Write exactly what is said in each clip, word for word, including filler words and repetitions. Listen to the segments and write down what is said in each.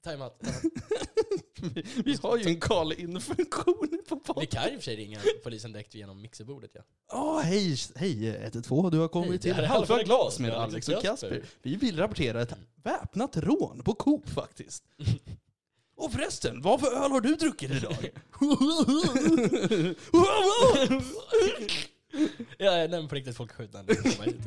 time out. vi, vi har ju en call-in-funktion på podden. Vi kan ju för sig ringa polisen direkt genom mixerbordet, ja. Ja, oh, hej, hej, ett två. Du har kommit hej, till Halva glas med Alex och Kasper. Vi vill rapportera ett väpnat rån på Coop faktiskt. Och förresten, vad för öl har du druckit idag? Ja, nej, men på riktigt folk skjuter ändå.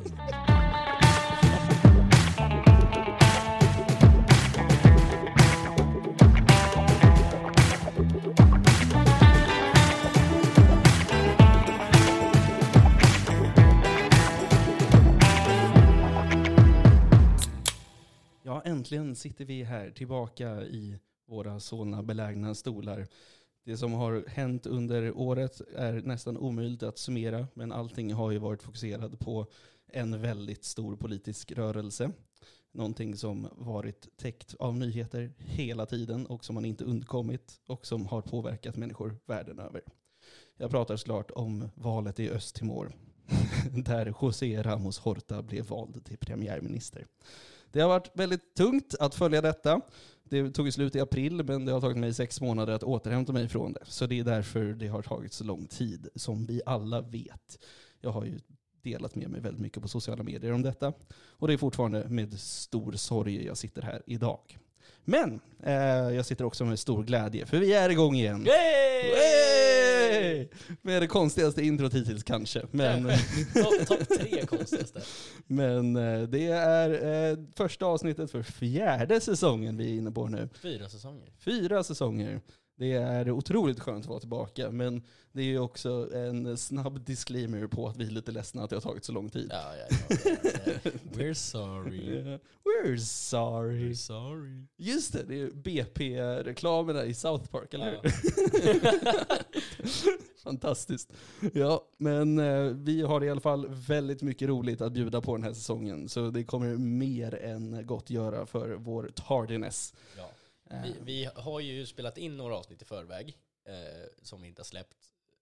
Ja, äntligen sitter vi här tillbaka i våra Solna belägna stolar. Det som har hänt under året är nästan omöjligt att summera, men allting har ju varit fokuserat på en väldigt stor politisk rörelse. Någonting som varit täckt av nyheter hela tiden och som man inte undkommit och som har påverkat människor världen över. Jag pratar såklart om valet i Östtimor där José Ramos Horta blev vald till premiärminister. Det har varit väldigt tungt att följa detta. Det tog slut i april, men det har tagit mig sex månader att återhämta mig från det. Så det är därför det har tagit så lång tid, som vi alla vet. Jag har ju delat med mig väldigt mycket på sociala medier om detta. Och det är fortfarande med stor sorg jag sitter här idag. Men eh, jag sitter också med stor glädje, för vi är igång igen. Yay! Yay! Med det konstigaste introt hittills kanske. Men topp top tre konstigaste. Men eh, det är eh, första avsnittet för fjärde säsongen vi är inne på nu. Fyra säsonger. Fyra säsonger. Det är otroligt skönt att vara tillbaka, men det är ju också en snabb disclaimer på att vi är lite ledsna att det har tagit så lång tid. Ja, ja, ja, ja, ja. We're sorry. Yeah. We're sorry. We're sorry. Just det, det är B P-reklamerna i South Park, eller hur? Ja. Fantastiskt. Ja, men eh, vi har i alla fall väldigt mycket roligt att bjuda på den här säsongen, så det kommer mer än gott göra för vår tardiness. Ja. Vi, vi har ju spelat in några avsnitt i förväg eh, som vi inte har släppt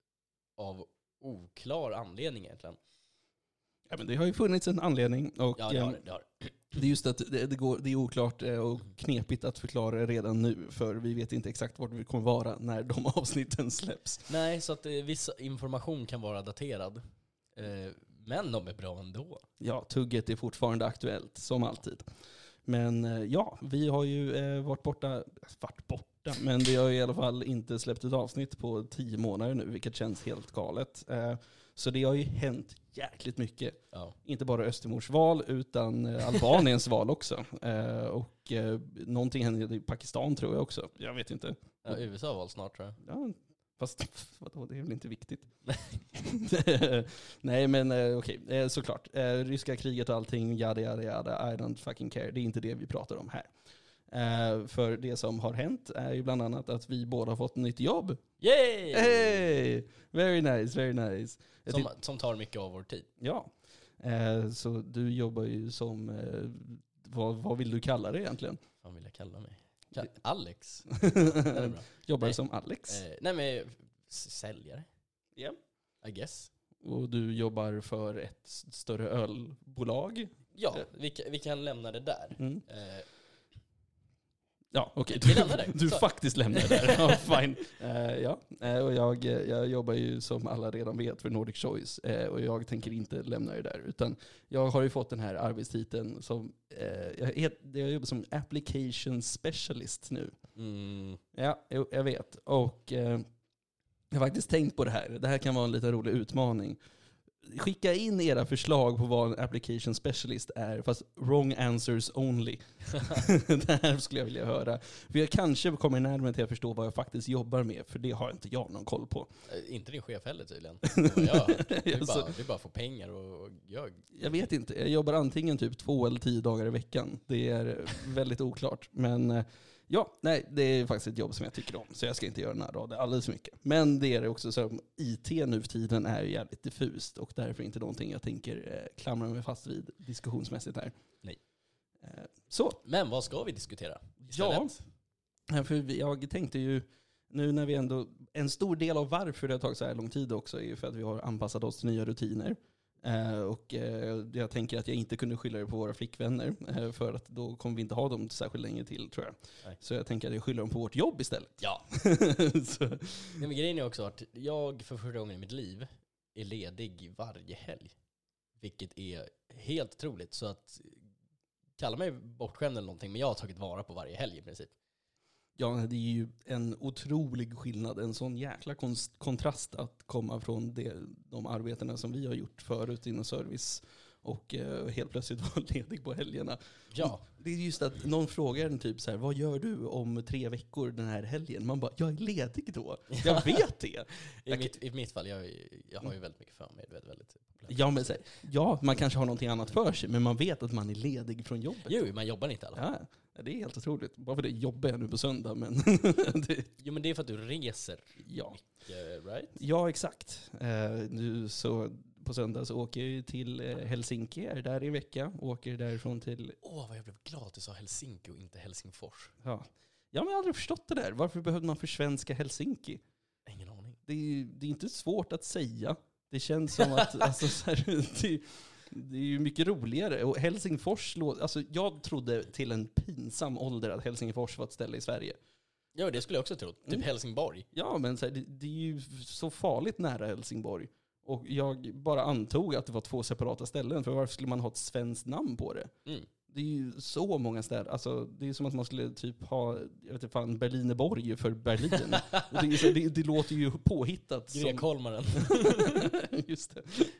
av oklar anledning egentligen. Ja, men det har ju funnits en anledning. Och, ja, det har det. det, har. det är just att det, det, går, det är oklart och knepigt att förklara redan nu, för vi vet inte exakt vart vi kommer vara när de avsnitten släpps. Nej, så att eh, viss information kan vara daterad. Eh, men de är bra ändå. Ja, tugget är fortfarande aktuellt, som alltid. Men ja, vi har ju eh, varit borta, varit borta, men vi har ju i alla fall inte släppt ett avsnitt på tio månader nu, vilket känns helt galet. Eh, så det har ju hänt jäkligt mycket. Ja. Inte bara Östtimors val, utan eh, Albaniens val också. Eh, och eh, någonting händer i Pakistan tror jag också. Jag vet inte. Ja, U S A-val snart tror jag. Ja, fast vadå, det är väl inte viktigt. Nej, men eh, okej, okay. eh, såklart. Eh, ryska kriget och allting, yada, yada, yada, I don't fucking care. Det är inte det vi pratar om här. Eh, för det som har hänt är ju bland annat att vi båda har fått ett nytt jobb. Yay! Hey! Very nice, very nice. Som, ty- som tar mycket av vår tid. Ja. Eh, så du jobbar ju som, eh, vad, vad vill du kalla det egentligen? Vad vill jag kalla mig? Alex. Jobbar du som Alex? Eh, nej, men säljare. Ja. Yeah. I guess. Och du jobbar för ett större ölbolag? Ja, vi, vi kan lämna det där. Mm. Eh, ja, okej. Okay. Vi lämnar det. Du, du faktiskt lämnar det där. Ja, fine. Uh, ja, uh, och jag, jag jobbar ju som alla redan vet för Nordic Choice. Uh, och jag tänker inte lämna det där. Utan jag har ju fått den här arbetstiteln som... Uh, jag, är, jag jobbar som application specialist nu. Mm. Ja, jag, jag vet. Och... Uh, jag har faktiskt tänkt på det här. Det här kan vara en lite rolig utmaning. Skicka in era förslag på vad en application specialist är, fast wrong answers only. Det här skulle jag vilja höra. För jag kanske kommer närmare till att förstå vad jag faktiskt jobbar med, för det har inte jag någon koll på. Äh, inte din chef heller tydligen. Ja, det är bara, det är bara få pengar och jag... Jag vet inte. Jag jobbar antingen typ två eller tio dagar i veckan. Det är väldigt oklart. Men... Ja, nej, det är faktiskt ett jobb som jag tycker om, så jag ska inte göra den här raden alldeles för mycket. Men det är det också, så I T nu för tiden är jävligt diffust och därför inte någonting jag tänker eh, klamra mig fast vid diskussionsmässigt här. Nej. Eh, så. Men vad ska vi diskutera istället? Ja, för jag tänkte ju, nu när vi ändå, en stor del av varför det har tagit så här lång tid också är ju för att vi har anpassat oss till nya rutiner. Eh, och eh, jag tänker att jag inte kunde skylla det på våra flickvänner, eh, för att då kommer vi inte ha dem särskilt länge till, tror jag. Nej. Så jag tänker att jag skyller dem på vårt jobb istället. Ja. Så. Nej, men grejen är också att jag för första gången i mitt liv är ledig varje helg. Vilket är helt otroligt. Så att kalla mig bortskämd eller någonting, men jag har tagit vara på varje helg i princip. Ja, det är ju en otrolig skillnad, en sån jäkla konst- kontrast att komma från det, de arbetena som vi har gjort förut inom service och eh, helt plötsligt vara ledig på helgerna. Ja. Det är just att någon frågar en typ så här: vad gör du om tre veckor den här helgen? Man bara, jag är ledig då. Jag vet det. I, mitt, I mitt fall, jag, jag har ju väldigt mycket för mig. Det är väldigt ja, men så här, ja, man kanske har någonting annat för sig, men man vet att man är ledig från jobbet. Jo, man jobbar inte i alla fall. Ja, det är helt otroligt. Bara för det jobbar jag nu på söndag, men... det, jo, men det är för att du reser ja. mycket, right? Ja, exakt. Eh, nu så på söndag så åker jag ju till eh, Helsinki, är där i en vecka, åker därifrån till... Åh, oh, vad jag blev glad att du sa Helsinki och inte Helsingfors. Ja. Ja, men jag har aldrig förstått det där. Varför behövde man försvenska Helsinki? Ingen aning. Det är, det är inte svårt att säga. Det känns som att... alltså, så här, det, det är ju mycket roligare. Och Helsingfors... Alltså, jag trodde till en pinsam ålder att Helsingfors var ett ställe i Sverige. Ja, det skulle jag också tro. Typ mm. Helsingborg. Ja, men så här, det, det är ju så farligt nära Helsingborg. Och jag bara antog att det var två separata ställen. För varför skulle man ha ett svenskt namn på det? Mm. Det är ju så många städer. Alltså, det är som att man skulle typ ha, jag vet inte fan, Berlineborg för Berlin. Och det, är så, det, det låter ju påhittat. Grekholmaren. Som... Just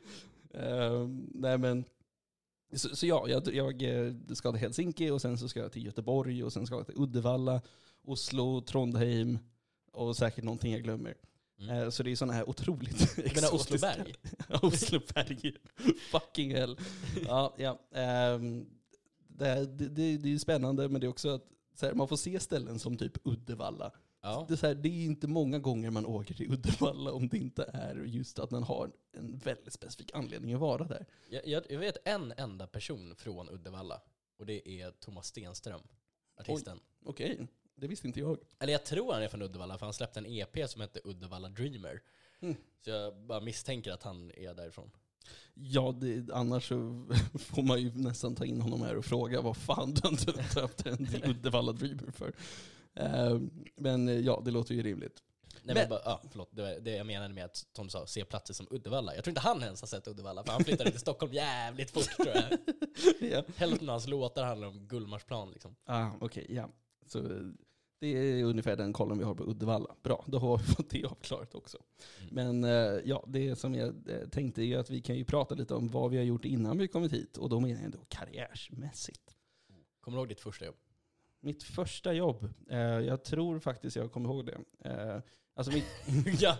det. Uh, nej men, så, så ja, jag, jag ska till Helsinki och sen så ska jag till Göteborg och sen ska jag till Uddevalla, Oslo, Trondheim och säkert någonting jag glömmer. Mm. Uh, så det är sådana här otroligt exotiska... Du menar Osloberg? Osloberg. Fucking hell. Ja, ja. Um, Det, det, det är spännande, men det är också att så här, man får se ställen som typ Uddevalla. Ja. Det, är så här, det är inte många gånger man åker till Uddevalla om det inte är just att man har en väldigt specifik anledning att vara där. Jag, jag, jag vet en enda person från Uddevalla, och det är Thomas Stenström, artisten. Okej, okay. Det visste inte jag. Eller jag tror han är från Uddevalla, för han släppte en E P som heter Uddevalla Dreamer. Mm. Så jag bara misstänker att han är därifrån. Ja, det, annars så får man ju nästan ta in honom här och fråga vad fan du inte döpt en till Uddevalla Dreamer för. Uh, men ja, det låter ju rimligt. Nej, men, men bara, ja, förlåt, det, var, det jag menade med att Tom sa, se platser som Uddevalla. Jag tror inte han ens har sett Uddevalla, för han flyttade till Stockholm jävligt fort, tror jag. Ja. Hälften av hans låtar handlar om Gullmarsplan, liksom. Ah, okej, okay, ja. Så det är ungefär den kollen vi har på Uddevalla. Bra, då har vi fått det avklarat också. Mm. Men uh, ja, det som jag tänkte är att vi kan ju prata lite om vad vi har gjort innan vi kommit hit. Och då menar jag då karriärsmässigt. Kommer du ihåg ditt första jobb? Mitt första jobb? Uh, jag tror faktiskt jag kommer ihåg det. Uh, alltså mitt... ja.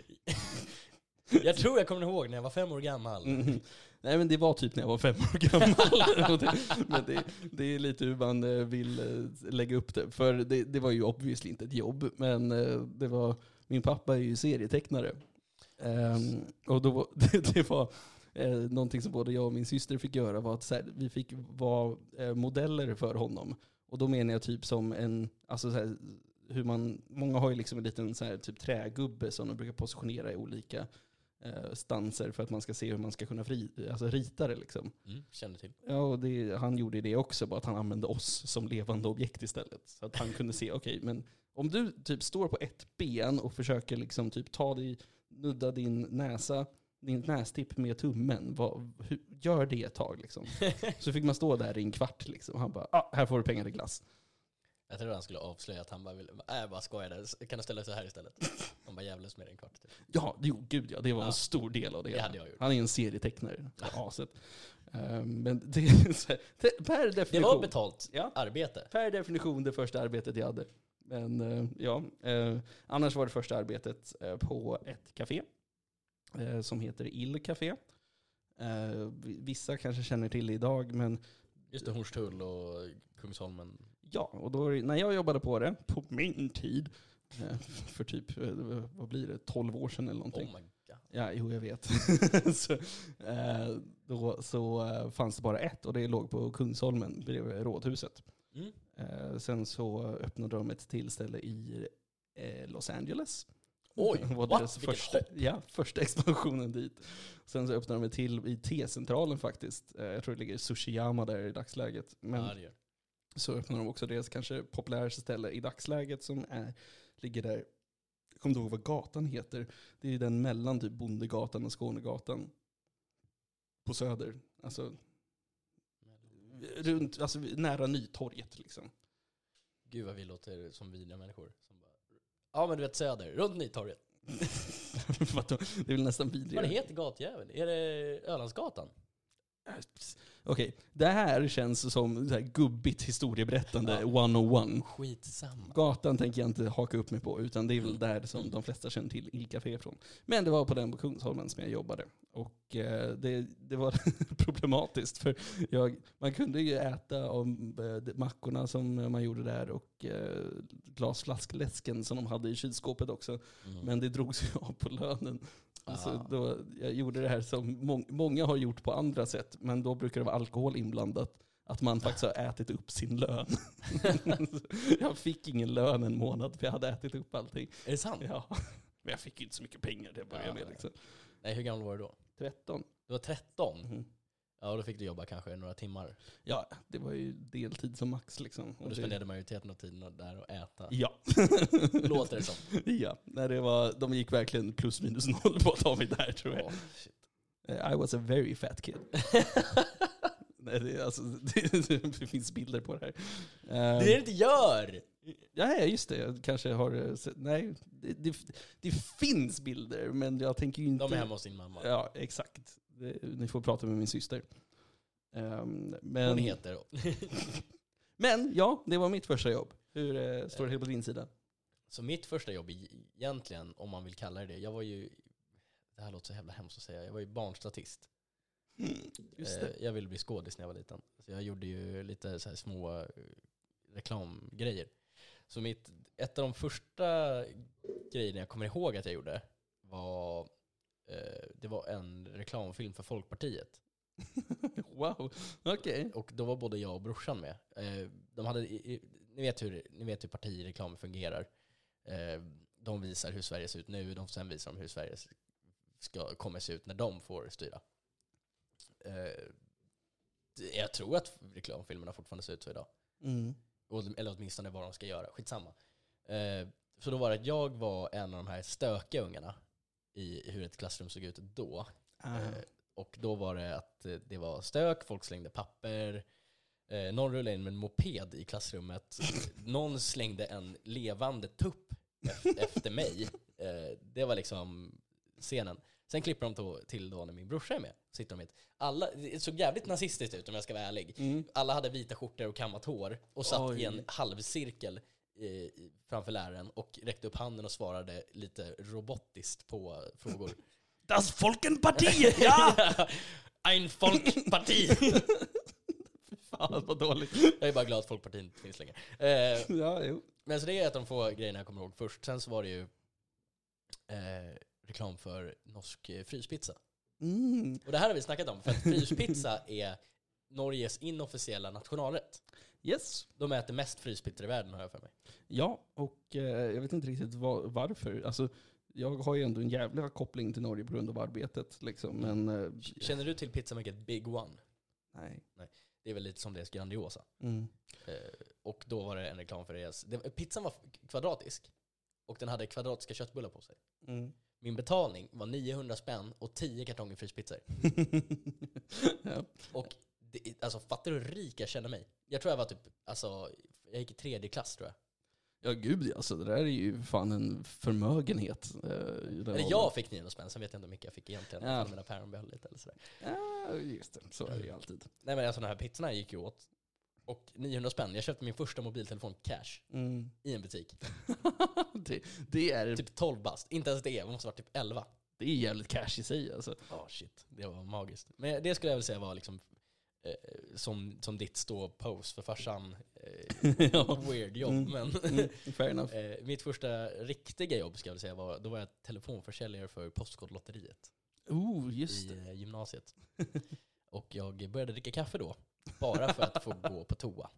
Jag tror jag kommer ihåg när jag var fem år gammal. Mm. Nej, men det var typ när jag var fem år gammal. det, men det, det är lite hur man vill lägga upp det. För det, det var ju obviously inte ett jobb. Men det var, min pappa är ju serietecknare. Um, och då, det, det var eh, någonting som både jag och min syster fick göra. Var att så här, vi fick vara eh, modeller för honom. Och då menar jag typ som en... Alltså så här, hur man, många har ju liksom en liten så här, typ trägubbe som de brukar positionera i olika eh, stanser för att man ska se hur man ska kunna fri, alltså rita det liksom. Mm, kände till. Ja, och det, han gjorde det också, bara att han använde oss som levande objekt istället. Så att han kunde se, okej, okay, men om du typ står på ett ben och försöker liksom typ ta dig, nudda din näsa, din nästipp med tummen, vad, hur, gör det ett tag liksom. Så fick man stå där i en kvart liksom, och han bara, ah, här får du pengar till glass. Jag tror han skulle avslöja att han bara ville, äh, jag bara skojade, kan du ställa sig här istället? Han bara jävlas med en kvart. Typ. Ja, jo, gud ja, det var ja. en stor del av det. Det hade jag gjort. Han är en serietecknare, ja. Aset. Um, men det, här, per definition. Det var betalt ja, arbete. Per definition det första arbetet jag hade. Men uh, ja, uh, annars var det första arbetet uh, på ett café uh, som heter Il Café. Uh, vissa kanske känner till det idag, men just det, Hornstull och Kungsholmen. Ja, och då när jag jobbade på det, på min tid, för typ, vad blir det, tolv år sedan eller någonting. Oh my God. Ja, jo jag vet. så, då så fanns det bara ett och det låg på Kungsholmen bredvid Rådhuset. Mm. Sen så öppnade de ett tillställe i Los Angeles Oj, Det var what? deras Vilken första, hopp. ja, första expansionen dit. Sen så öppnade de ett till i T-centralen faktiskt. Eh, Jag tror det ligger i Sushiyama där i dagsläget. Men Ja, det gör. så öppnar de också deras kanske populäraste ställe i dagsläget som är, ligger där. Jag kommer inte ihåg vad gatan heter. Det är den mellan typ Bondegatan och Skånegatan. På Söder. Alltså, runt, alltså nära Nytorget liksom. Gud vad vi låter som vidriga människor. Som bara, ja men du vet Söder, runt Nytorget. Vadå? Det är väl nästan Vad vidrigare. heter gatjäveln? Är det Ölandsgatan? Okej, det här känns som så här gubbigt historieberättande Ja. etthundraett. Skitsamma. Gatan tänker jag inte haka upp mig på, utan det är väl där som de flesta känner till Il-Café från. Men det var på den på Kungsholmen som jag jobbade. Och eh, det, det var problematiskt, för jag, man kunde ju äta om eh, mackorna som man gjorde där och eh, glasflaskläsken som de hade i kylskåpet också. Mm. Men det drogs ju av på lönen. Ah. Så då, jag gjorde det här som må, många har gjort på andra sätt, men då brukar det vara alkohol inblandat. Att man faktiskt har ätit upp sin lön. Jag fick ingen lön en månad för jag hade ätit upp allting. Är det sant? Ja. Men jag fick inte så mycket pengar det började Ja, med. Liksom. Nej, hur gammal var du då? tretton. Du var tretton? Mhm. Ja, då fick du jobba kanske några timmar. Ja, det var ju deltid som max liksom. Och du det- spenderade majoriteten av tiden där och äta. Ja. Låter det som. Ja, när det var, de gick verkligen plus minus noll på att ha mig där tror jag. Åh, shit. I was a very fat kid. Nej, det, är alltså, det, det finns bilder på det här. Det är det inte gör! Ja, just det. Jag kanske har sett. Nej, det, det, det finns bilder, men jag tänker ju inte... De är hemma hos sin mamma. Ja, exakt. Det, ni får prata med min syster. Um, men, Hon heter... men ja, det var mitt första jobb. Hur eh, står det till på din sida? Så mitt första jobb e- egentligen, om man vill kalla det det, jag var ju... Det här låter så jävla hemskt att säga. Jag var ju barnstatist. Just det. Eh, Jag ville bli skådis när jag var liten. Så jag gjorde ju lite så här små eh, reklamgrejer. Så mitt, ett av de första grejerna jag kommer ihåg att jag gjorde var, eh, det var en reklamfilm för Folkpartiet. Wow, okej. Och då var både jag och brorsan med. Eh, de hade, i- i- ni, vet hur, ni vet hur partireklam fungerar. Eh, de visar hur Sverige ser ut nu, de sen visar de hur Sverige ska komma se ut när de får styra. Eh, jag tror att reklamfilmerna fortfarande ser ut så idag. Mm. Eller åtminstone vad de ska göra. Skitsamma. Eh, så då var det att jag var en av de här stökiga ungarna i hur ett klassrum såg ut då. Ah. Eh, och då var det att eh, det var stök, folk slängde papper, eh, någon rullade in med en moped i klassrummet, någon slängde en levande tupp ef- efter mig. Eh, det var liksom scenen. Sen klipper de to- till då när min brorsa är med. Sitter de med. Alla, det såg jävligt nazistiskt ut om jag ska vara ärlig. Mm. Alla hade vita skjortor och kammat hår och satt Oj. i en halvcirkel i, framför läraren och räckte upp handen och svarade lite robotiskt på frågor. Das Folkenparti! Ja! Ein Folkparti! Fan vad dåligt. Jag är bara glad att Folkpartiet inte finns längre. Eh, Ja, jo. men så det är ett av de få grejerna jag kommer ihåg först. Sen så var det ju eh, reklam för norsk eh, fryspizza. Mm. Och det här har vi snackat om, för att fryspizza är Norges inofficiella nationalrätt. Yes. De äter mest fryspizzor i världen har jag för mig. Ja, och eh, jag vet inte riktigt var, varför. Alltså, jag har ju ändå en jävla koppling till Norge på grund av arbetet. Liksom. Men, eh, Känner du till pizzamärket Big One? nej. Det är väl lite som deras Grandiosa. Mm. Eh, och då var det en reklam för deras... Det, pizzan var kvadratisk. Och den hade kvadratiska köttbullar på sig. Mm. Min betalning var niohundra spänn och tio kartonger fryspizzor. Ja. Och det, alltså, fattar du hur rik jag känner mig? Jag tror jag var typ... Alltså, jag gick i tredje klass tror jag. Ja, gud, alltså, det där är ju fan en förmögenhet. Eh, i den Eller åldern. jag fick niohundra spänn, sen vet jag inte hur mycket jag fick egentligen. Ja. Ja. Mina päron behöll lite eller sådär. Ja, just det. Så är det ju alltid. Nej men alltså de här pizzorna gick ju åt. Och niohundra spänn, jag köpte min första mobiltelefon cash Mm. i en butik. det, det, är, Typ tolv bast, inte ens det, det måste vara typ elva. det är jävligt cash i sig. Alltså. Ja oh, shit, det var magiskt. Men det skulle jag väl säga var liksom eh, som, som ditt stå-pose för farsan. Eh, Ja. Weird jobb, Mm. men Mm, fair enough. eh, mitt första riktiga jobb ska jag väl säga var, då var jag telefonförsäljare för Postkodlotteriet Oh, just i det. eh, gymnasiet. Och jag började dricka kaffe då, bara för att få gå på toa.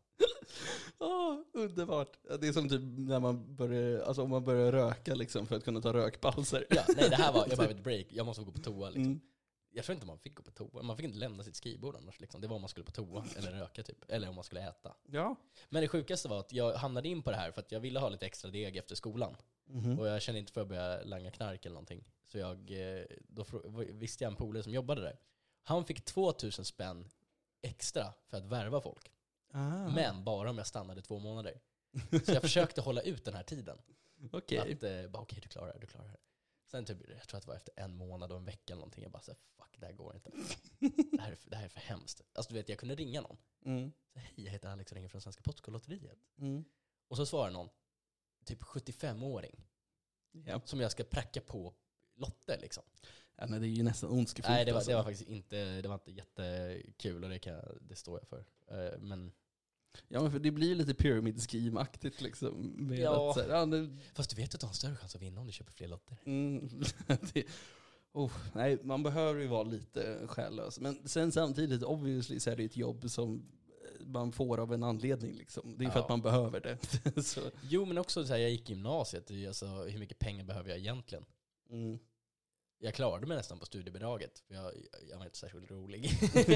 Oh, underbart. Det är som typ när man börjar, alltså om man börjar röka liksom för att kunna ta rökpauser. Ja, nej det här var, jag behöver ett break, jag måste gå på toa liksom. Mm. Jag tror inte man fick gå på toa, man fick inte lämna sitt skrivbord annars liksom. Det var om man skulle på toa eller röka typ, eller om man skulle äta. Ja. Men det sjukaste var att jag hamnade in på det här för att jag ville ha lite extra deg efter skolan. Mm-hmm. Och jag kände inte för att börja langa knark eller någonting. Så jag, då visste jag en polare som jobbade där. Han fick tvåtusen spänn extra för att värva folk. Ah. Men bara om jag stannade två månader. Så jag försökte hålla ut den här tiden. Okej. Att, eh, bara okej, du klarar det, du klarar det. Sen typ, jag tror att det var efter en månad och en vecka eller någonting. Jag bara så här, fuck, det här går inte. Det här är för, det här är för hemskt. Alltså du vet, jag kunde ringa någon. Mm. Så, hej, jag heter Alex och ringer från Svenska Postkodlotteriet. Mm. Och så svarar någon, typ sjuttiofem-åring. Ja. Som jag ska pracka på lotter liksom. Ja, nej, det är ju nästan ondskefullt. Nej, det var, alltså. det var faktiskt inte, det var inte jättekul och det, kan, jag- det står jag för. Uh, men Ja, men för det blir lite pyramid scheme-aktigt liksom. Med Ja. att, så här, ja, det, fast du vet att du har en större chans att vinna om du köper fler lotter. mm, det, oh, nej, man behöver ju vara lite själlös. Men sen samtidigt, obviously, så är det ett jobb som man får av en anledning. Liksom. Det är för Ja. att man behöver det. så. Jo, men också så här, jag gick i gymnasiet. Det är ju alltså, hur mycket pengar behöver jag egentligen? Mm. Jag klarade mig nästan på studiebidraget. För jag, jag var inte särskilt rolig.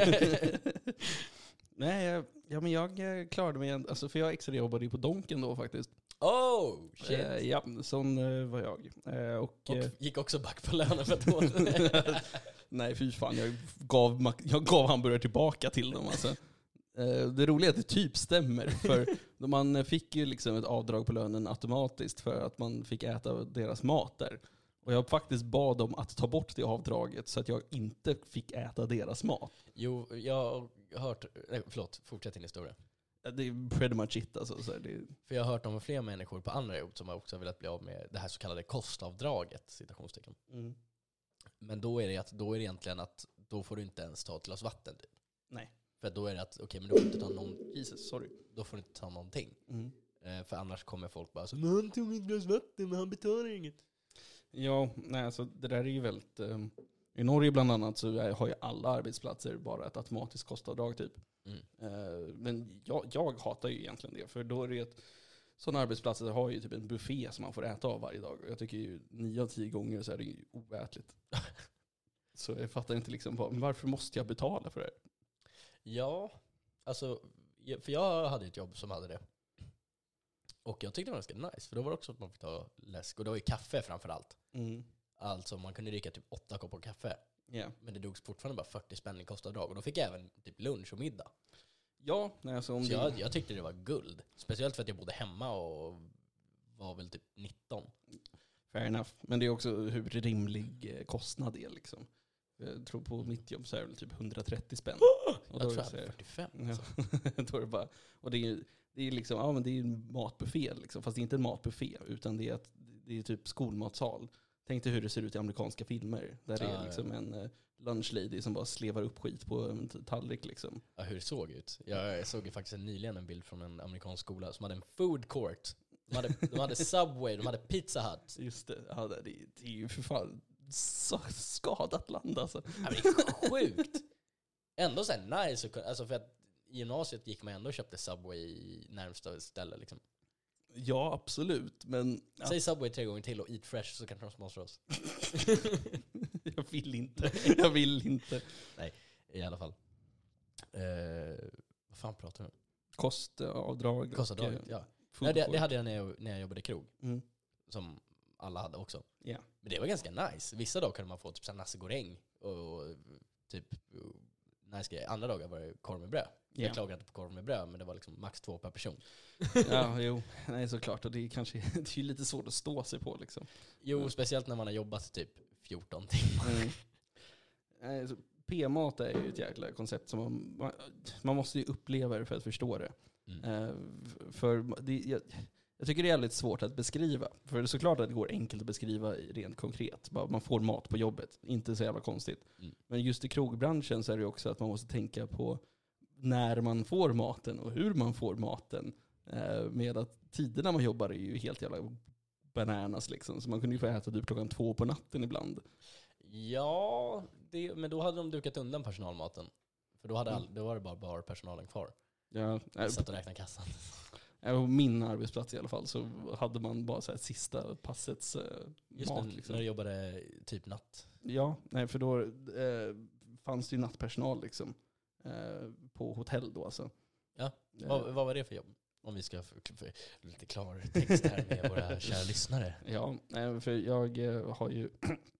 Nej, jag, ja, men jag eh, klarade mig, en- alltså, för jag extra jobbade ju på Donken då faktiskt. Oh, shit. Eh, ja, sån eh, var jag. Eh, och, Och eh, gick också back på lönen för att nej, fy fan, jag gav, mak- jag gav hamburgare tillbaka till dem. Alltså. Eh, det roliga är att det typ stämmer. För man fick ju liksom ett avdrag på lönen automatiskt för att man fick äta deras mat där. Och jag faktiskt bad dem att ta bort det avdraget så att jag inte fick äta deras mat. Jo, jag har hört... Nej, förlåt, fortsätt din historia. Det är pretty much it. Alltså, så här, det, För jag har hört om fler människor på andra jobb som har också velat bli av med det här så kallade kostavdraget, citationstecken. mm. Men då är det att då är det egentligen att då får du inte ens ta ett glas vatten typ. Nej. För då är det att okej, men du får inte ta någon, Jesus, sorry. då får du inte ta någonting. Mm. Eh, för annars kommer folk bara så, men han tog mitt glas vatten men han betalar inget. Ja, nej, alltså, det där är ju väldigt... Um, I Norge bland annat så är- har ju alla arbetsplatser bara ett automatiskt kostavdrag typ. Mm. Eh, men jag, jag hatar ju egentligen det. För då är det att sådana arbetsplatser har ju typ en buffé som man får äta av varje dag. Och jag tycker ju nio av tio gånger så är det ju oätligt. Så jag fattar inte liksom bara, men varför måste jag betala för det här? Ja, alltså, jag- för jag hade ett jobb som hade det. Och jag tyckte det var ganska nice, för då var det också att man fick ta läsk. Och det var ju kaffe framför allt. Mm. Alltså man kunde dricka typ åtta koppar kaffe. Yeah. Men det drogs fortfarande bara fyrtio spänn i kostavdrag. Och då fick jag även typ lunch och middag. Ja, nej, alltså om Så det... jag, jag tyckte det var guld. Speciellt för att jag bodde hemma och var väl typ nitton. Fair enough. Men det är också hur rimlig eh, kostnad det är liksom. Jag tror på mitt jobb så är det väl typ hundratrettio spänn. Och Jag då är tror det jag så hade här- fyrtiofem. Ja, Alltså. då är det bara, och det är ju det är liksom, ja men det är ju en matbuffé liksom, fast det är inte en matbuffé utan det är att det är typ skolmatsal. Tänk dig hur det ser ut i amerikanska filmer där det Ja, är ja. liksom en uh, lunchlady som bara slevar upp skit på en t- tallrik liksom. Ja, hur det såg ut. Jag såg ju faktiskt nyligen en bild från en amerikansk skola som hade en food court. De hade, de hade Subway, de hade Pizza Hut. Just det, ja det, det, det är ju för fan så skadat land alltså. Ja, men det är sjukt. Ändå så här nice. att kunna- Alltså för att i gymnasiet gick man ändå och köpte Subway i närmsta ställe. Liksom. Ja absolut, men ja, Säg Subway tre gånger till och Eat Fresh så kanske de sponsrar oss. jag vill inte, jag vill inte. I alla fall. Eh, vad fan pratar vi om? Kostavdrag. och, Kostavdraget, eh, ja. food ja det, court. det hade jag när jag, när jag jobbade i krog. Mm. Som alla hade också. Ja. Men det var ganska nice. Vissa dagar kunde man få typ så här nasi goreng och typ uh, nice grejer. Andra dagar var det korv med bröd. Ja. Jag klagade inte på korv med bröd, men det var liksom max två per person. Ja, jo. Nej, såklart. Och det är kanske det är ju lite svårt att stå sig på liksom. Jo, Mm. speciellt när man har jobbat typ fjorton timmar. Mm. Nej, så P-mat är ju ett jäkla koncept som man, man, man måste ju uppleva det för att förstå det. Mm. Eh, för det, jag, jag tycker det är jävligt svårt att beskriva. För det är såklart att det går enkelt att beskriva rent konkret. Bara man får mat på jobbet. Inte så jävla konstigt. Mm. Men just i krogbranschen så är det ju också att man måste tänka på när man får maten och hur man får maten. Eh, med att tiderna man jobbar är ju helt jävla bananas liksom. Så man kunde ju få äta typ klockan två på natten ibland. Ja, det, men då hade de dukat undan personalmaten. För då, hade all, Mm. då var det bara barpersonalen kvar. Ja, nej, Satt och räknade kassan. på min arbetsplats i alla fall så hade man bara så här sista passets eh, Just mat. när, Liksom. när du jobbade typ natt. Ja, nej, för då eh, fanns det ju nattpersonal liksom, eh, på hotell då. Alltså. Ja, Eh, vad, vad var det för jobb? Om vi ska få för, lite klar text här med våra kära lyssnare. Ja, nej, för jag eh, har ju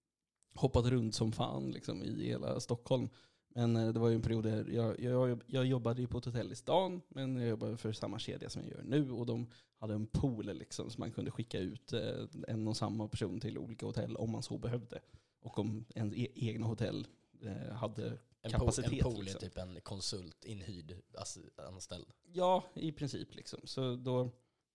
hoppat runt som fan liksom, i hela Stockholm. Men eh, det var ju en period där jag, jag, jag jobbade ju på ett hotell i stan, men jag jobbade för samma kedja som jag gör nu. Och de hade en pool liksom, så man kunde skicka ut eh, en och samma person till olika hotell om man så behövde. Och om en e- egna hotell eh, hade En kapacitet. pool, en pool är liksom. typ en konsult, inhyrd, alltså anställd. Ja, i princip liksom. Så då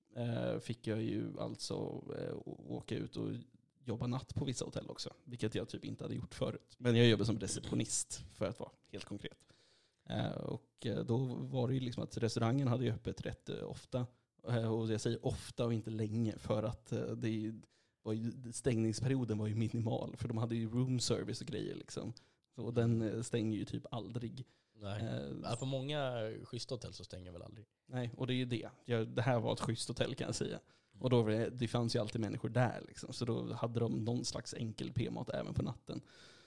eh, fick jag ju alltså eh, åka ut och jobba natt på vissa hotell också. Vilket jag typ inte hade gjort förut. Men jag jobbade som receptionist för att vara helt konkret. Eh, och eh, då var det ju liksom att restaurangen hade ju öppet rätt eh, ofta. Eh, och jag säger ofta och inte länge för att eh, det var ju, stängningsperioden var ju minimal. För de hade ju room service och grejer liksom. Så, och den eh, stänger ju typ aldrig. Nej. Eh, Ja, på många schyssta hotell så stänger väl aldrig. Nej, och det är ju det. Jag, det här var ett schysst hotell kan jag säga. Och då var det, det fanns ju alltid människor där liksom. Så då hade de någon slags enkel p-mat även på natten.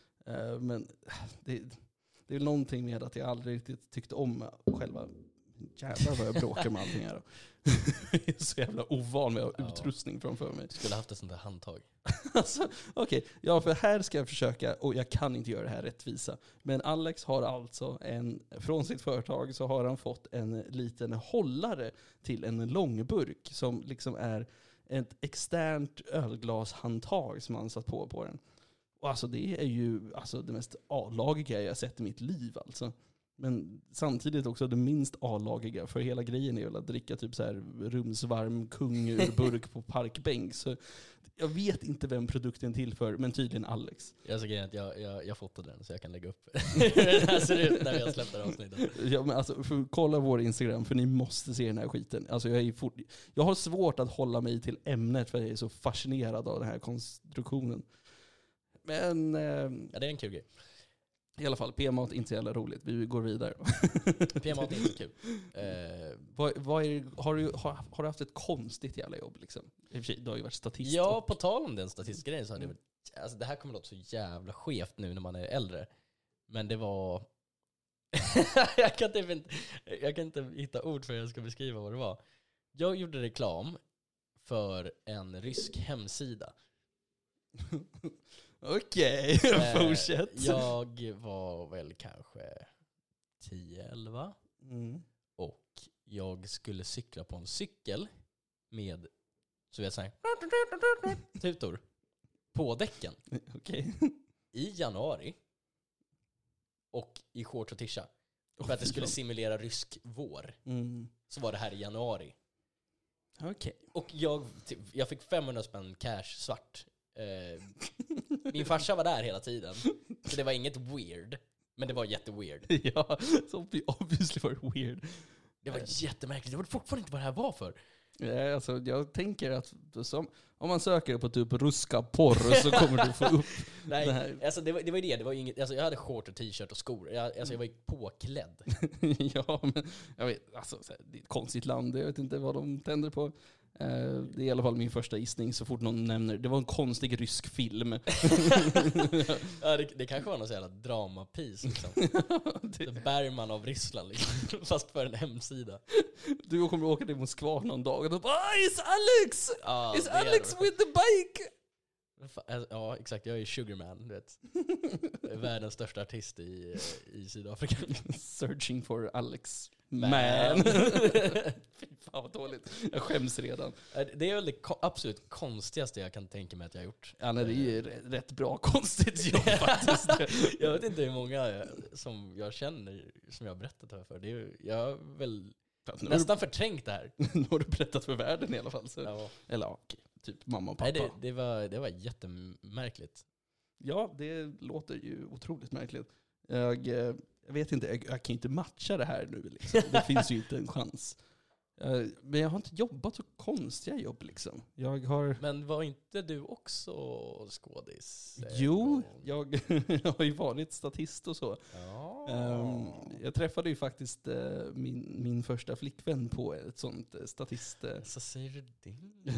Uh, men det, det är någonting med att jag aldrig riktigt tyckte om själva... Jävlar vad jag bråkar med allting här då. Jag är så jävla ovan med att ha Ja. utrustning framför mig. Du skulle haft ett sånt där handtag. Alltså, okej, okay. Ja, för här ska jag försöka, och jag kan inte göra det här rättvisa. Men Alex har alltså en, från sitt företag så har han fått en liten hållare till en långburk som liksom är ett externt ölglashandtag som han satt på på den. Och alltså det är ju alltså det mest A-lagiga jag sett i mitt liv alltså. Men samtidigt också det minst A-lagiga, för hela grejen är väl att dricka typ så här rumsvarm kung ur burk på parkbänk. Så jag vet inte vem produkten till för, men tydligen Alex. Jag såg att jag, jag, jag fotade den så jag kan lägga upp hur den här ser ut när vi har släppt det här avsnittet. Ja, men alltså, för, kolla vår Instagram, för ni måste se den här skiten. Alltså, jag, är fort, jag har svårt att hålla mig till ämnet för jag är så fascinerad av den här konstruktionen. Men eh, Ja, det är en kul grej. i alla fall, p-mat inte så jävla roligt. Vi går vidare. P-mat är inte så kul. Eh, vad, vad är, har, du, har, har du haft ett konstigt jävla jobb liksom? I och för sig, du har ju varit statist. ja, och, på tal om den statistikgrejen så hade det, alltså det här kommer låta så jävla skevt nu när man är äldre. Men det var... jag, kan typ inte, jag kan inte hitta ord för att jag ska beskriva vad det var. Jag gjorde reklam för en rysk hemsida. Okej, Eh, fortsätt. Jag var väl kanske tio elva Mm. och jag skulle cykla på en cykel med, så vet jag, tutor på däcken Okej. i januari och i shorts och tisha. För att det skulle simulera rysk vår. Mm. Så var det här i januari. Okej. Och jag, jag fick femhundra spänn cash svart. Eh, min farsa var där hela tiden. Så det var inget weird. Men det var jätteweird. Ja, så obviously var det weird. Det var jättemärkligt. Jag vet fortfarande inte vad det här var för. Ja, alltså, jag tänker att som, om man söker på typ ruska porr så kommer du få upp Nej, det här. alltså det var, det var ju det. Det var ju inget, alltså jag hade shorts och t-shirt och skor. Jag, alltså jag var ju påklädd. Ja, men jag vet, alltså, så här, det är ett konstigt land. Jag vet inte vad de tänder på. Eh, det är i alla fall min första gissning så fort någon nämner. Det var en konstig rysk film. Ja, det, det kanske var någon sån jävla dramapis liksom. The Bergman av Ryssland liksom. Fast för en hemsida. Du kommer åka till Moskva någon dag och då bara ah, It's Alex! Ja, It's det är Alex det. with the bike! Ja, exakt. Jag är Sugarman, du vet. Världens största artist i, i Sydafrika. Searching for Alex Man. Man. Fy fan vad dåligt. Jag skäms redan. Det är väl det ko- absolut konstigaste jag kan tänka mig att jag har gjort. Ja, nej, det är ju rätt bra konstigt jobb faktiskt. Jag vet inte hur många som jag känner som jag har berättat det här för. Det är, ju- jag har väl Nu har, nästan förträngt det här. du, nu har du berättat för världen i alla fall. Så. Ja. Eller ja, okej. Typ mamma och pappa. Nej, det, det, var, det var jättemärkligt. Ja, det låter ju otroligt märkligt. Jag, eh, jag vet inte, jag, jag kan inte matcha det här nu. Liksom. Det finns ju inte en chans. Uh, men jag har inte jobbat så konstiga jobb liksom. Jag har... Men var inte du också skådis? Jo, jag har ju varit statist och så. Ja. Um, jag träffade ju faktiskt uh, min, min första flickvän på ett sånt uh, statist... Uh. Så säger du det?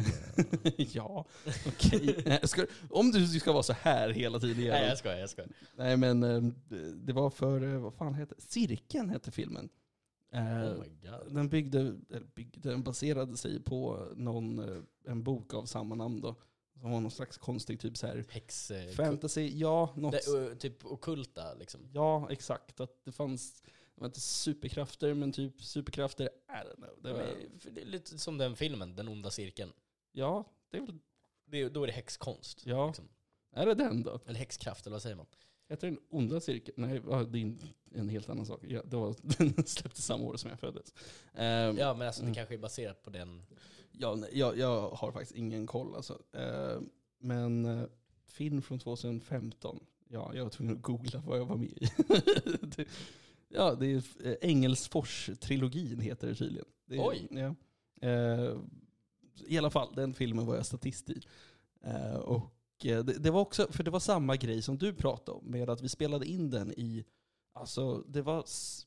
Ja, okej. Okay. Om du ska vara så här hela tiden igen. Nej, jag skojar, jag skojar. Nej, men uh, det var för, uh, vad fan heter Cirkeln hette filmen. Uh, oh my God. Den byggde, eller byggde, den baserade sig på någon, uh, en bok av samma namn då. Som var någon slags konstig typ så här Hex, eh, fantasy, ja. Något, det, uh, typ ockulta liksom. ja, exakt. Att det fanns, det var inte superkrafter, men typ superkrafter, I don't know. Det var, Det är lite som den filmen, Den onda cirkeln. ja, det är väl, Det är, då är det häxkonst. ja. Liksom. Är det den då? Eller häxkraft, eller vad säger man? Heter den onda cirkeln? Nej, ja, det är en, en helt annan sak. Ja, det var, den släppte samma år som jag föddes. Um, Ja, men alltså det mm. kanske är baserat på den. Ja, nej, jag, jag har faktiskt ingen koll alltså. Uh, men uh, film från tjugohundrafemton. Ja, jag var tvungen att googla vad jag var med i. det, ja, det är uh, Engelsfors-trilogin heter det tydligen. Det är, Oj! Ja. Uh, I alla fall, den filmen var jag statist i. Uh, och uh, det, det var också, för det var samma grej som du pratade om, med att vi spelade in den i, alltså det var,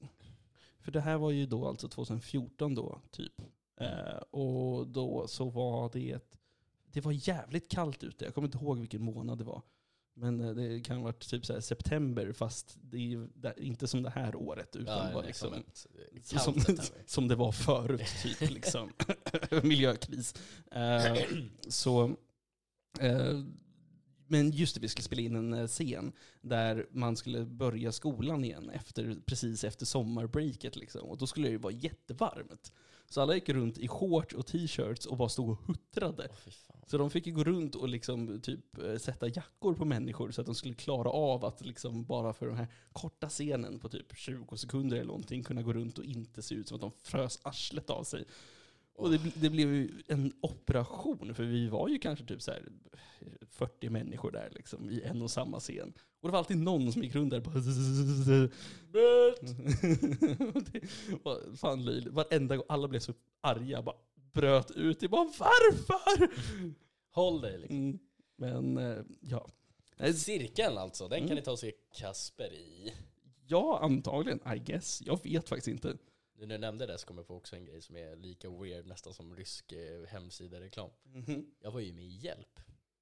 för det här var ju då alltså tjugohundrafjorton då, typ. Uh, och då så var det ett, det var jävligt kallt ute. Jag kommer inte ihåg vilken månad det var. Men uh, det kan ha varit typ så här september, fast det är ju inte som det här året, utan Ja, det var ja, liksom ett, som, som, som det var förut, typ liksom. Miljökris. Uh, så, uh, men just det, vi skulle spela in en scen där man skulle börja skolan igen efter, precis efter sommarbreaket liksom. Och då skulle det ju vara jättevarmt. Så alla gick runt i shorts och t-shirts och bara stod och huttrade. Oh, fy fan. Så de fick ju gå runt och liksom typ sätta jackor på människor så att de skulle klara av att liksom bara för den här korta scenen på typ tjugo sekunder eller någonting kunna gå runt och inte se ut som att de frös arslet av sig. Och det, det blev ju en operation, för vi var ju kanske typ så här fyrtio människor där liksom i en och samma scen. Och det var alltid någon som gick runt där på det var fan löjligt. Varenda gång alla blev så arga, bara bröt ut. Det bara, varför? Håll dig liksom. Mm. Men ja. Cirkeln alltså, den kan Mm. ni ta och se Kasper i. Ja, antagligen, I guess. Jag vet faktiskt inte. Nu när du nämnde det så kommer jag på också en grej som är lika weird nästan som rysk eh, hemsidareklam. Mm-hmm. Jag var ju med i Hjälp.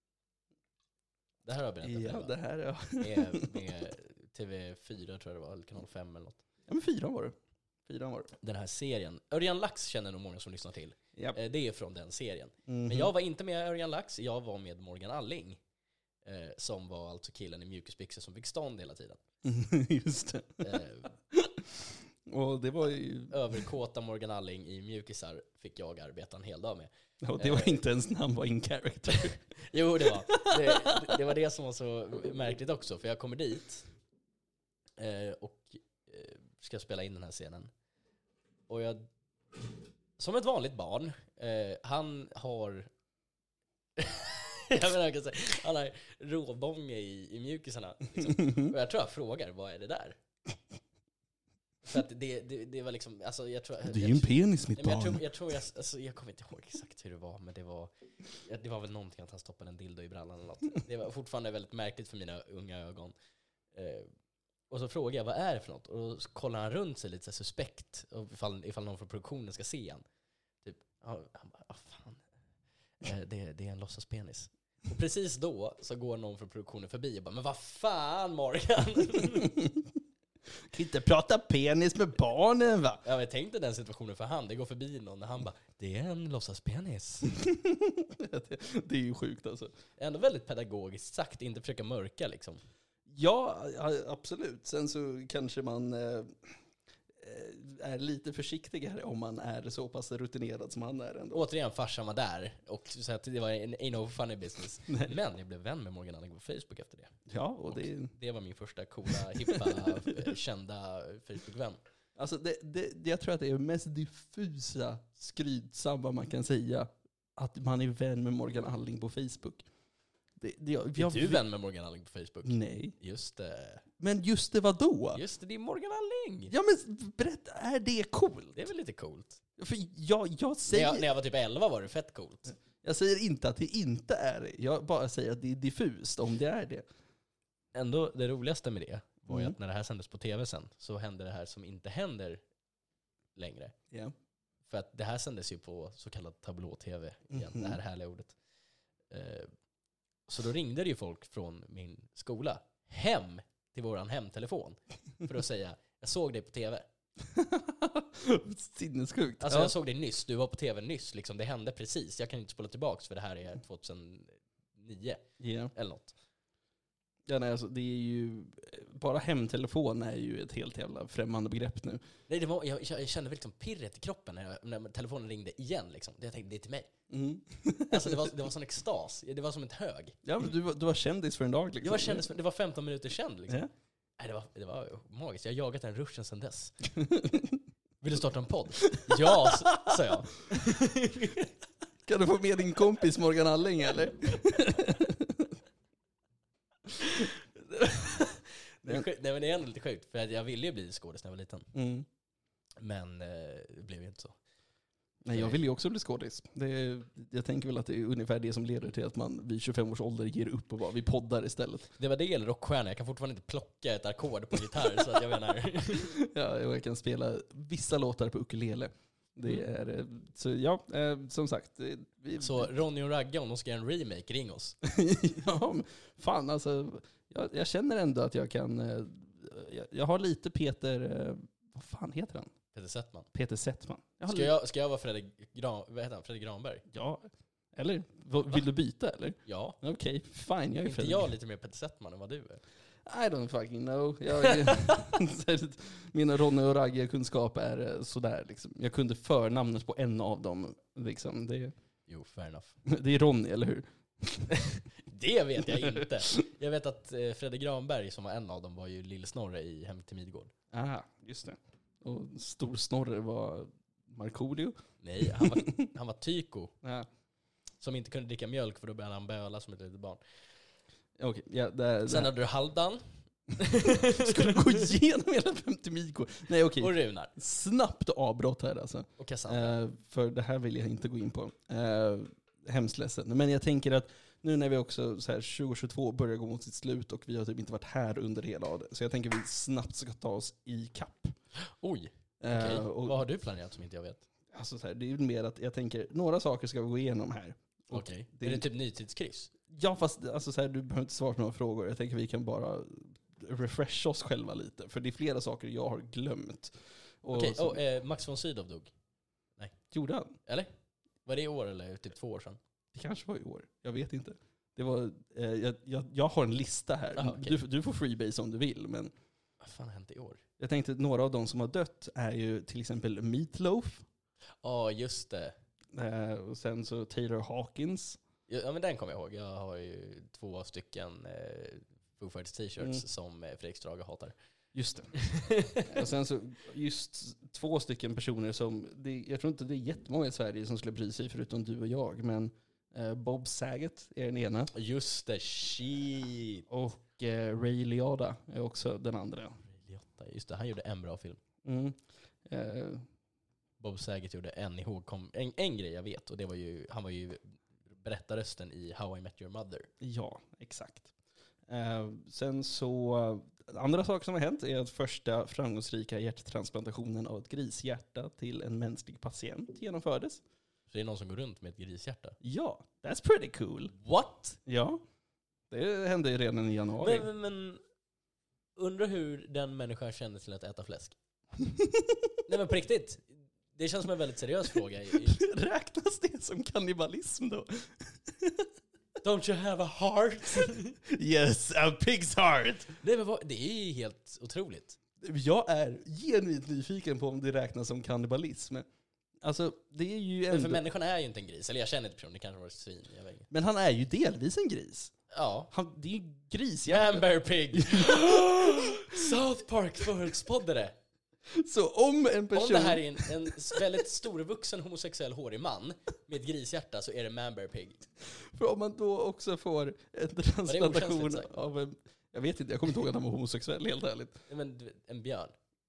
Det här har jag berättat. Ja, det här ja. Med, med T V fyra tror jag det var, eller kanal fem eller något. Ja, men fyra var det. Fyra var det. Den här serien. Örjan Lax känner nog många som lyssnar till. Yep. Eh, det är från den serien. Mm-hmm. Men jag var inte med Örjan Lax, jag var med Morgan Alling. Eh, som var alltså killen i mjukisbyxor som fick stånd hela tiden. Just det. Eh, Och det var ju... överkåta Morgan Alling i mjukisar fick jag arbeta en hel dag med. Ja, det var inte ens när han var in character. Jo, det var. Det, det var det som var så märkligt också. För jag kommer dit eh, och eh, ska spela in den här scenen. Och jag, som ett vanligt barn, eh, han har... jag menar, jag kan säga, han har råbånge i, i mjukisarna. Liksom. Och jag tror jag frågar, vad är det där? För att det, det, det var liksom, alltså jag tror... Det är ju en penis, mitt Nej, men barn. jag, tror, jag, tror jag, alltså, jag kommer inte ihåg exakt hur det var, men det var, det var väl någonting att han stoppade en dildo i brallan eller något. Det var fortfarande väldigt märkligt för mina unga ögon. Eh, och så frågade jag, vad är det för något? Och då kollar han runt sig lite så suspekt, ifall, ifall någon från produktionen ska se han. Typ, han bara, ah, fan, eh, det, det är en låtsaspenis. Och precis då så går någon från produktionen förbi och bara, men vad fan Morgan? Kan inte prata penis med barnen, va? Ja, men tänk dig den situationen för han. Det går förbi någon och han bara, det är en låtsaspenis. det, det är ju sjukt alltså. Ändå väldigt pedagogiskt sagt, inte försöka mörka liksom. Ja, absolut. Sen så kanske man eh, är lite försiktigare om man är så pass rutinerad som han är ändå. Återigen, farsan var där och så att det var en ain't no funny business. Men jag blev vän med Morgan Alling på Facebook efter det. Ja, och, och det... det var min första coola, hippa, kända Facebook-vän. Alltså det, det, jag tror att det är mest diffusa, skrytsamma man kan säga att man är vän med Morgan Alling på Facebook. Det, det, jag, Är jag, du vän med Morgan Alling på Facebook? Nej. Just det. Men just det, vad då? Just det, det är Morgan Alling. Ja men berätta, är det coolt? Det är väl lite coolt. För jag, jag, När säger, jag, när jag var typ elva var det fett coolt. jag säger inte att det inte är det. Jag bara säger att det är diffust om det är det. Ändå det roligaste med det var ju Mm. att när det här sändes på tv sen så hände det här som inte händer längre. Ja. För att det här sändes ju på så kallad tablå-tv igen, Mhm. det här härliga ordet. Eh, så då ringde det ju folk från min skola hem till våran hemtelefon för att säga, jag såg dig på tv. Sinnessjukt. Alltså ja. jag såg dig nyss, du var på tv nyss, liksom, det hände precis. Jag kan inte spola tillbaks för det här är tjugohundranio Ja. eller något. Ja, nej, alltså, det är ju, bara hemtelefon är ju ett helt jävla främmande begrepp nu. Nej, det var, jag, jag kände liksom pirret i kroppen när, jag, när telefonen ringde igen. Liksom. Jag tänkte, det är till mig. Mm. Alltså, det var, det var sån extas. Det var som ett hög. Ja, men du, var- du var kändis för en dag liksom. Det var, kändes, det var femton minuter känd. Liksom. Ja. Nej, det, var, det var magiskt. Jag har jagat den ruschen sedan dess. Vill du starta en podd? Ja, sa jag. Kan du få med din kompis Morgan Alling eller? Det är sjukt. Nej, men det är ändå lite sjukt. För att jag ville ju bli skådis när jag var liten. Mm. Men eh, det blev ju inte så. Nej, jag vill ju också bli skådis. Det är, jag tänker väl att det är ungefär det som leder till att man vid tjugofem års ålder ger upp och bara, vi poddar istället. Det var det eller rockstjärna. Jag kan fortfarande inte plocka ett ackord på gitarr. Så att jag menar... Ja, jag kan spela vissa låtar på ukulele. Det Mm. är, eh, så ja, eh, som sagt. eh, Vi, Så Ronny och Ragge, om de ska göra en remake, ring oss. ja, men fan alltså. Jag, jag känner ändå att jag kan, eh, jag, jag har lite Peter, eh, vad fan heter han? Peter Settman. Peter Settman. Jag har Ska lite- jag, ska jag vara Fredrik, Gran, vad heter han? Fredrik Granberg? Ja, eller? V- Vill du byta eller? Ja. Okej, fine. Jag är Är inte Fredrik. jag lite mer Peter Settman än vad du är? I don't fucking know. Jag, mina Ronny och Ragge-kunskap är eh, sådär. Liksom. Jag kunde förnamnet på en av dem. Liksom. Det, Jo, fair enough. det är Ronny, eller hur? Det vet jag inte. Jag vet att eh, Fredrik Granberg, som var en av dem, var ju Lill-Snorre i Hem till Midgård. Ah, just det. Och Stor-Snorre var Markoolio. Nej, han var, han var Tyko. Ja. Som inte kunde dricka mjölk för då började han böla som ett litet barn. Okej, ja, det, Sen det. hade du Haldan Ska du gå igenom hela femtio Midgård? Nej, okej. och Runar. Snabbt avbrott här alltså. Och Cassandra. Eh, för det här vill jag inte gå in på. Eh, hemskt ledsen. Men jag tänker att nu när vi också så här tjugo tjugotvå börjar gå mot sitt slut och vi har typ inte varit här under hela av det. Så jag tänker att vi snabbt ska ta oss i kapp. Oj, Eh, okej. och, Vad har du planerat som inte jag vet? alltså så här, det är ju mer att jag tänker, några saker ska vi gå igenom här. Och Okej. det- Är det typ nytidskryss? Ja, fast alltså, så här, du behöver inte svara på några frågor. Jag tänker att vi kan bara refresha oss själva lite. För det är flera saker jag har glömt. Och Okej, så- oh, eh, Max von Sydow dog. Gjorde han? Eller? Var det i år eller typ två år sedan? Det kanske var i år. Jag vet inte. Det var, eh, jag, jag, jag har en lista här. Aha, okej. du, du får freebase om du vill. Men Vad fan har hänt i år? jag tänkte att några av de som har dött är ju till exempel Meatloaf. Ja, just det. Eh, och sen så Taylor Hawkins. Ja, men den kommer jag ihåg. Jag har ju två stycken eh, Foo Fighters t-shirts Mm. som eh, Fredrik Strage hatar. Just det. Och sen så just två stycken personer som, det, jag tror inte det är jättemånga i Sverige som skulle bry sig förutom du och jag. Men eh, Bob Saget är den ena. Just det, shit. Och eh, Ray Liotta är också den andra. Liotta, just det, han gjorde en bra film. Mm. Eh, Bob Saget gjorde en ihågkom, en, en grej jag vet, och det var ju, han var ju berättarrösten i How I Met Your Mother. ja, exakt. Eh, sen så, andra saker som har hänt är att första framgångsrika hjärttransplantationen av ett grishjärta till en mänsklig patient genomfördes. Så det är någon som går runt med ett grishjärta. Ja, that's pretty cool. What? Ja, det hände ju redan i januari. Men, men, men undrar hur den människan känner till att äta fläsk? Nej men på riktigt, det känns som en väldigt seriös fråga. i- i- Räknas det som kannibalism då? Don't you have a heart? Yes, a pig's heart! Nej, men vad, det är ju helt otroligt. Jag är genuint nyfiken på om det räknas som kannibalism. Alltså, det är ju Men ändå... för människan är ju inte en gris. Eller jag känner inte personen, det kanske var ett svin. Jag vet inte. Men han är ju delvis en gris. Ja. Han, det är ju grishjärta. Amber Pig. South Park förutspådde. Så om en person... Om det här är en, en väldigt storvuxen homosexuell hårig man med ett grishjärta så är det Manbear Pig. För om man då också får en transplantation av en... Jag vet inte, jag kommer inte ihåg att han var homosexuell, helt ärligt. Men en björn.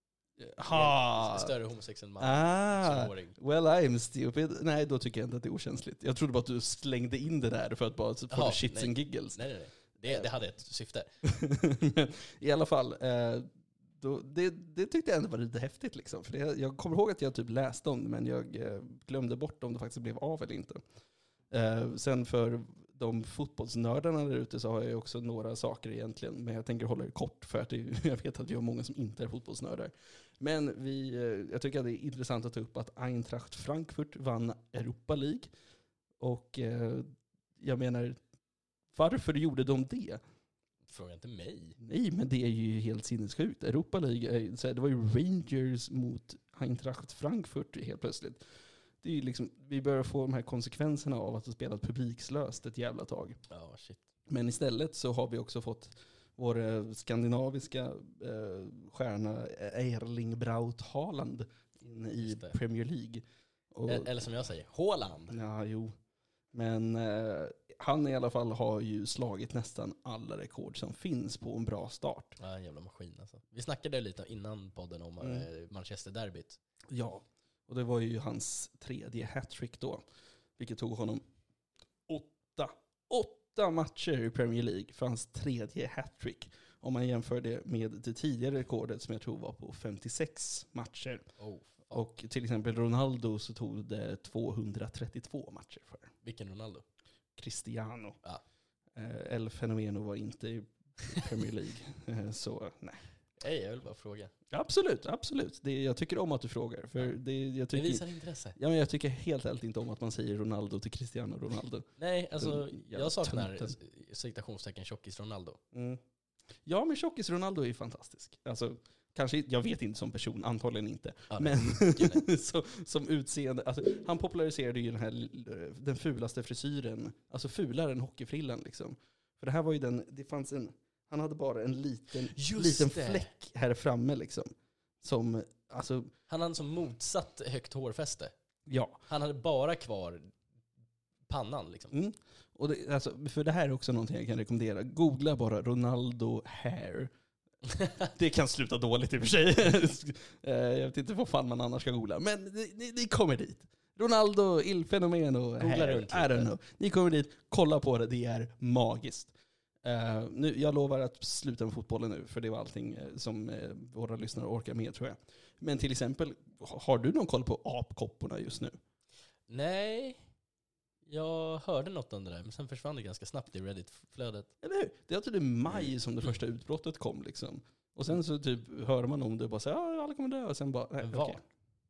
Ha. Större homosex än man. Ah, well I'm stupid. Nej, då tycker jag inte att det är okänsligt. Jag trodde bara att du slängde in det där för att bara få Aha, shits nej. and giggles. Nej, nej, nej. Det, det hade ett syfte. Men i alla fall, eh, då, det, det tyckte jag ändå var lite häftigt. Liksom. För det, jag kommer ihåg att jag typ läste om det, men jag eh, glömde bort om det faktiskt blev av eller inte. Eh, sen för de fotbollsnördarna där ute så har jag också några saker egentligen. Men jag tänker hålla det kort för att det, jag vet att vi har många som inte är fotbollsnördar. Men vi, jag tycker att det är intressant att ta upp att Eintracht Frankfurt vann Europa League. Och eh, jag menar, varför gjorde de det? Fråga inte mig. Nej, men det är ju helt sinnessjukt. Europa League, så det var ju Rangers mot Eintracht Frankfurt helt plötsligt. Det är ju liksom, vi börjar få de här konsekvenserna av att ha spelat publikslöst ett jävla tag. Oh, shit. Men istället så har vi också fått vår eh, skandinaviska eh, stjärna Erling Braut Haaland in i Premier League. Och, eller som jag säger, Haaland. Ja, jo. Men eh, han i alla fall har ju slagit nästan alla rekord som finns på en bra start. Ja, en jävla maskin alltså. Vi snackade lite innan podden om mm. Manchester-derbyt. Ja, och det var ju hans tredje hattrick då. Vilket tog honom åtta, åtta matcher i Premier League för hans tredje hattrick. Om man jämför det med det tidigare rekordet som jag tror var på femtiosex matcher. Oh, och till exempel Ronaldo så tog det tvåhundratrettiotvå matcher för. Vilken Ronaldo? Cristiano. Ah. El Fenomeno var inte i Premier League. Så nej. Nej, jag vill bara fråga. Absolut, absolut. Det, jag tycker om att du frågar. För det, jag tycker, det visar intresse. Ja, men jag tycker helt ärligt inte om att man säger Ronaldo till Cristiano Ronaldo. Nej, alltså jag saknar citationstecken tjockis Ronaldo. Mm. Ja, men tjockis Ronaldo är ju fantastisk. Alltså, kanske, jag vet inte som person, antagligen inte. Ja, men så, som utseende, alltså, han populariserade ju den här den fulaste frisyren. Alltså fulare än hockeyfrillan liksom. För det här var ju den, det fanns en, han hade bara en liten, liten fläck här framme liksom. Som, alltså, han hade som motsatt högt hårfäste. Ja. Han hade bara kvar pannan liksom. Mm. Och det, alltså, för det här är också någonting jag kan rekommendera. Googla bara Ronaldo hair. Det kan sluta dåligt i och för sig. Jag vet inte vad fan man annars ska googla. Men ni, ni, ni kommer dit. Ronaldo, Il Fenomeno hair. I don't know. Ni kommer dit, kolla på det. Det är magiskt. Uh, nu, jag lovar att sluta med fotbollen nu. För det var allting uh, som uh, våra lyssnare orkar med, tror jag. Men till exempel, har du någon koll på apkopporna just nu? Nej. Jag hörde något om det där, men sen försvann det ganska snabbt i Reddit-flödet. Eller hur? Det var typ i maj som det första utbrottet kom liksom. Och sen så typ hör man om det och bara säger ja, alla kommer dö. Och sen bara, nej, men vart? Okay.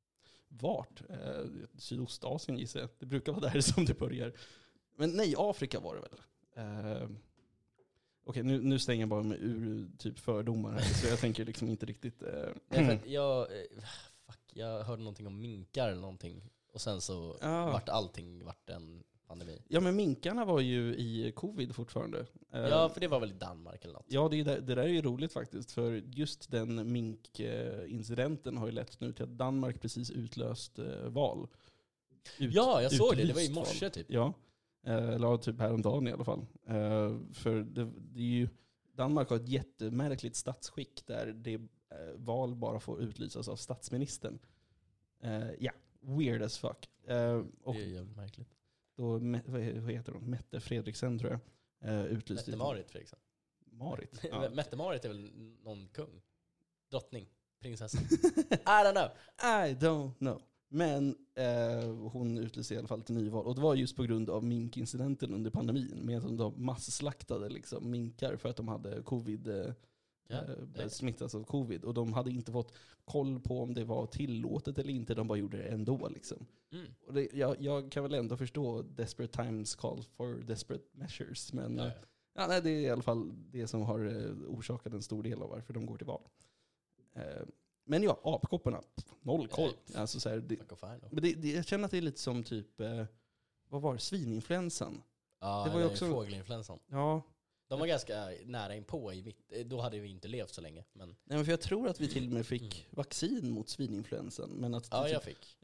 Vart? Eh, Sydostasien gissar jag. Det brukar vara där som det börjar. Men nej, Afrika var det väl. Eh, Okej, okay, nu, nu stänger jag bara med ur typ fördomar här. Så jag tänker liksom inte riktigt... Eh, nej, för jag, fuck, jag hörde någonting om minkar eller någonting. Och sen så ja. vart allting vart en pandemi. Ja, men minkarna var ju i covid fortfarande. Ja, för det var väl i Danmark eller något. Ja, det, det där är ju roligt faktiskt. För just den minkincidenten har ju lett nu till att Danmark precis utlöst eh, val. Ut, ja, jag såg det. Det var i morse typ. Ja, eller typ häromdagen i alla fall. Uh, för det, det är ju, Danmark har ett jättemärkligt statsskick där det uh, val bara får utlysas av statsministern. Ja. Uh, yeah. Weird as fuck. Uh, och det är jävligt märkligt. Då, vad heter hon? Mette Fredriksen tror jag. Uh, utlyste Mette-Marit Fredriksen. Marit? Ja. Mette-Marit är väl någon kung? Drottning? Prinsessa? I don't know. I don't know. Men uh, hon utlyste i alla fall till nyval. Och det var just på grund av minkincidenten under pandemin. Med att de masslaktade liksom minkar för att de hade covid... Uh, Ja, äh, smittas av covid. Och de hade inte fått koll på om det var tillåtet eller inte. De bara gjorde det ändå. Liksom. Mm. Och det, jag, jag kan väl ändå förstå desperate times call for desperate measures. Men ja, ja. Ja, nej, det är i alla fall det som har eh, orsakat en stor del av varför de går till val. Eh, men ja, apkopparna. Noll koll. Ja, alltså, så här, det, men det, det, jag känner att det är lite som typ, eh, vad var det? Svininfluensan. Ja, det var ju också fågelinfluensan. Ja. De var ganska nära inpå i mitt, då hade vi inte levt så länge. Men. Nej, men för jag tror att vi till och med fick mm. vaccin mot svininfluensan. Men att ja, typ, jag fick. Ja,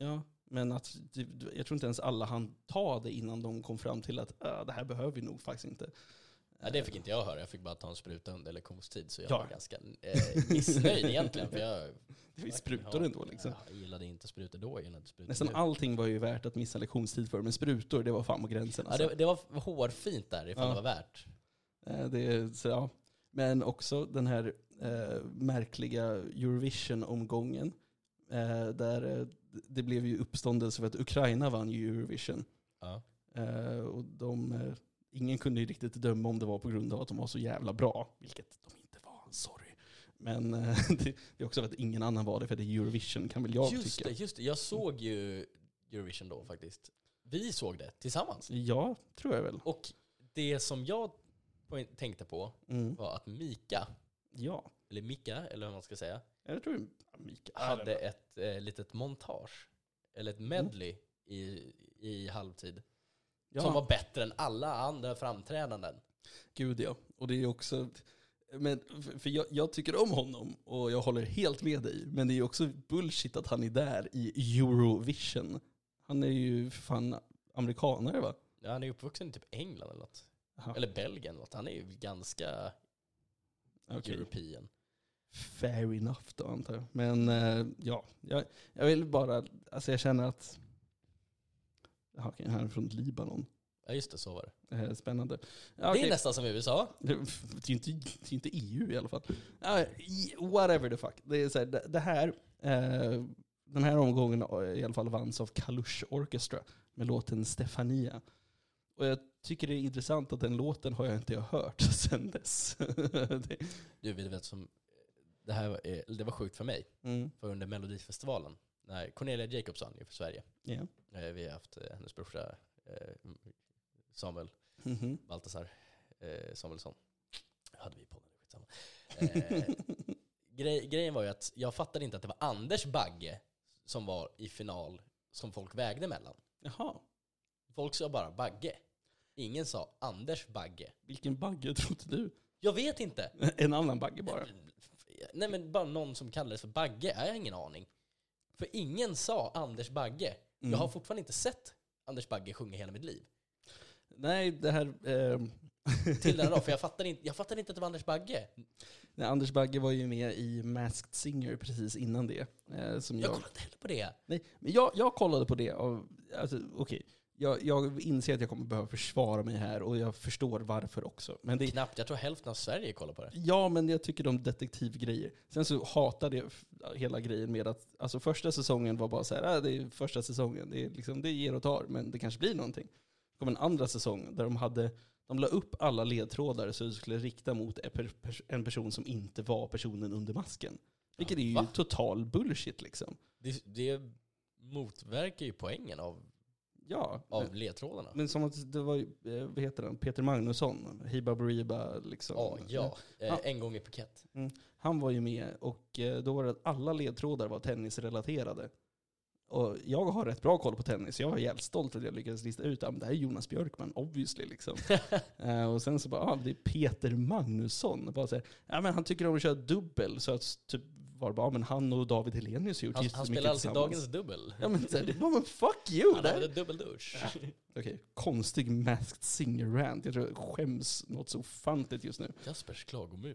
Men att, jag tror inte ens alla hann ta det innan de kom fram till att äh, det här behöver vi nog faktiskt inte. Ja, det fick inte jag höra. Jag fick bara ta en spruta under lektionstid. Så jag Ja. var ganska eh, missnöjd egentligen. För jag, Det finns sprutor ändå liksom. Jag gillade inte sprutor då. Jag gillade sprutor Nästan nu. allting var ju värt att missa lektionstid för, men sprutor, det var fan på gränsen. Ja, Alltså. det, det var hårfint där ifall Ja. det var värt. Eh, det, så, ja. Men också den här eh, märkliga Eurovision-omgången. Eh, där eh, det blev ju uppståndelse för att Ukraina vann ju Eurovision. Ja. Eh, och de, eh, ingen kunde ju riktigt döma om det var på grund av att de var så jävla bra. Vilket de inte var, sorry. Men eh, det, det är också för att ingen annan var det, för det är Eurovision kan väl jag Just tycka. det, just det. Jag såg ju Eurovision då faktiskt. Vi såg det tillsammans. Ja, tror jag väl. Och det som jag poäng- tänkte på Mm. var att Mika, Ja, eller Mika, eller vad man ska säga, jag tror Mika hade ett eh, litet montage, eller ett medley i, i halvtid, ja. som var bättre än alla andra framträdanden. Gud ja. Och det är också... Men, för för jag, jag tycker om honom och jag håller helt med dig. Men det är också bullshit att han är där i Eurovision. Han är ju för fan amerikanare, va? Ja, han är uppvuxen i typ England eller något. Aha. Eller Belgien eller något. Han är ju ganska Okej. European. Fair enough då, antar jag. Men eh, ja, jag, jag vill bara... Alltså jag känner att... Jaha, okej, han är från Libanon. Ja, just det, så var det. Eh, spännande. Ja, Det okej. är nästan som U S A. Det, det är ju inte, det är inte E U i alla fall. Ja, i- whatever the fuck. Det, är så här, det, det här, eh, den här omgången i alla fall vanns av Kalush Orchestra med låten Stefania. Och jag tycker det är intressant att den låten har jag inte hört sedan dess. det, Du vet som, det här var, eh, det var sjukt för mig. mm, För under Melodifestivalen, när Cornelia Jacobsson ju för Sverige. yeah. Eh, Vi har haft eh, hennes brorsa eh, Samuel Mhm. Baltasar eh, Samuelsson. Hade vi på den, skitsamma. Eh, grej, grejen var ju att jag fattade inte att det var Anders Bagge som var i final som folk vägde mellan. Jaha, Folk sa bara Bagge. Ingen sa Anders Bagge. vilken bagge trodde du? Jag vet inte. En annan bagge bara. Nej, men bara någon som kallades för Bagge. Jag har ingen aning. För ingen sa Anders Bagge. Mm. Jag har fortfarande inte sett Anders Bagge sjunga hela mitt liv. Nej, det här... ehm, Till den dag, för jag fattade, inte, jag fattade inte att det var Anders Bagge. Nej, Anders Bagge var ju med i Masked Singer precis innan det. Eh, som Jag jag, kollade inte heller på det. nej, men jag, jag kollade på det. Av, alltså, okej. Jag, jag inser att jag kommer behöva försvara mig här och jag förstår varför också. Men det, Knappt, jag tror hälften av Sverige kollar på det. ja, men jag tycker de detektivgrejer. Sen så hatade jag f- hela grejen med att alltså, första säsongen var bara så här, äh, det är första säsongen, det, är liksom, det ger och tar, men det kanske blir någonting. Det kom en andra säsong där de hade de la upp alla ledtrådar så det skulle rikta mot en per- pers- en person som inte var personen under masken. Vilket Ja, är ju va? total bullshit liksom. Det, det motverkar ju poängen av, Ja, av ledtrådarna. men som att det var ju, eh, vad heter den? Peter Magnusson, Hiba Boriba liksom. Ja, ja. Eh, Ja. En gång i Phuket. Han var ju med och eh, då var det att alla ledtrådar var tennisrelaterade. Och jag har rätt bra koll på tennis. Jag var jävligt stolt att jag lyckades lista ut att det här är Jonas Björkman, obviously. Liksom. eh, och sen så bara, ah, det är Peter Magnusson. Bara så här, ja, men han tycker om att köra dubbel. Så att typ var det bara, men han och David Hellenius har gjort Han, jättemycket han spelar alltså tillsammans. dagens dubbel. Ja, men, så här, det var men fuck you! Han där. hade dubbeldouche. Okej, konstig Masked Singer-rant. Jag tror jag skäms något så ofantligt just nu. Jaspers klagomur.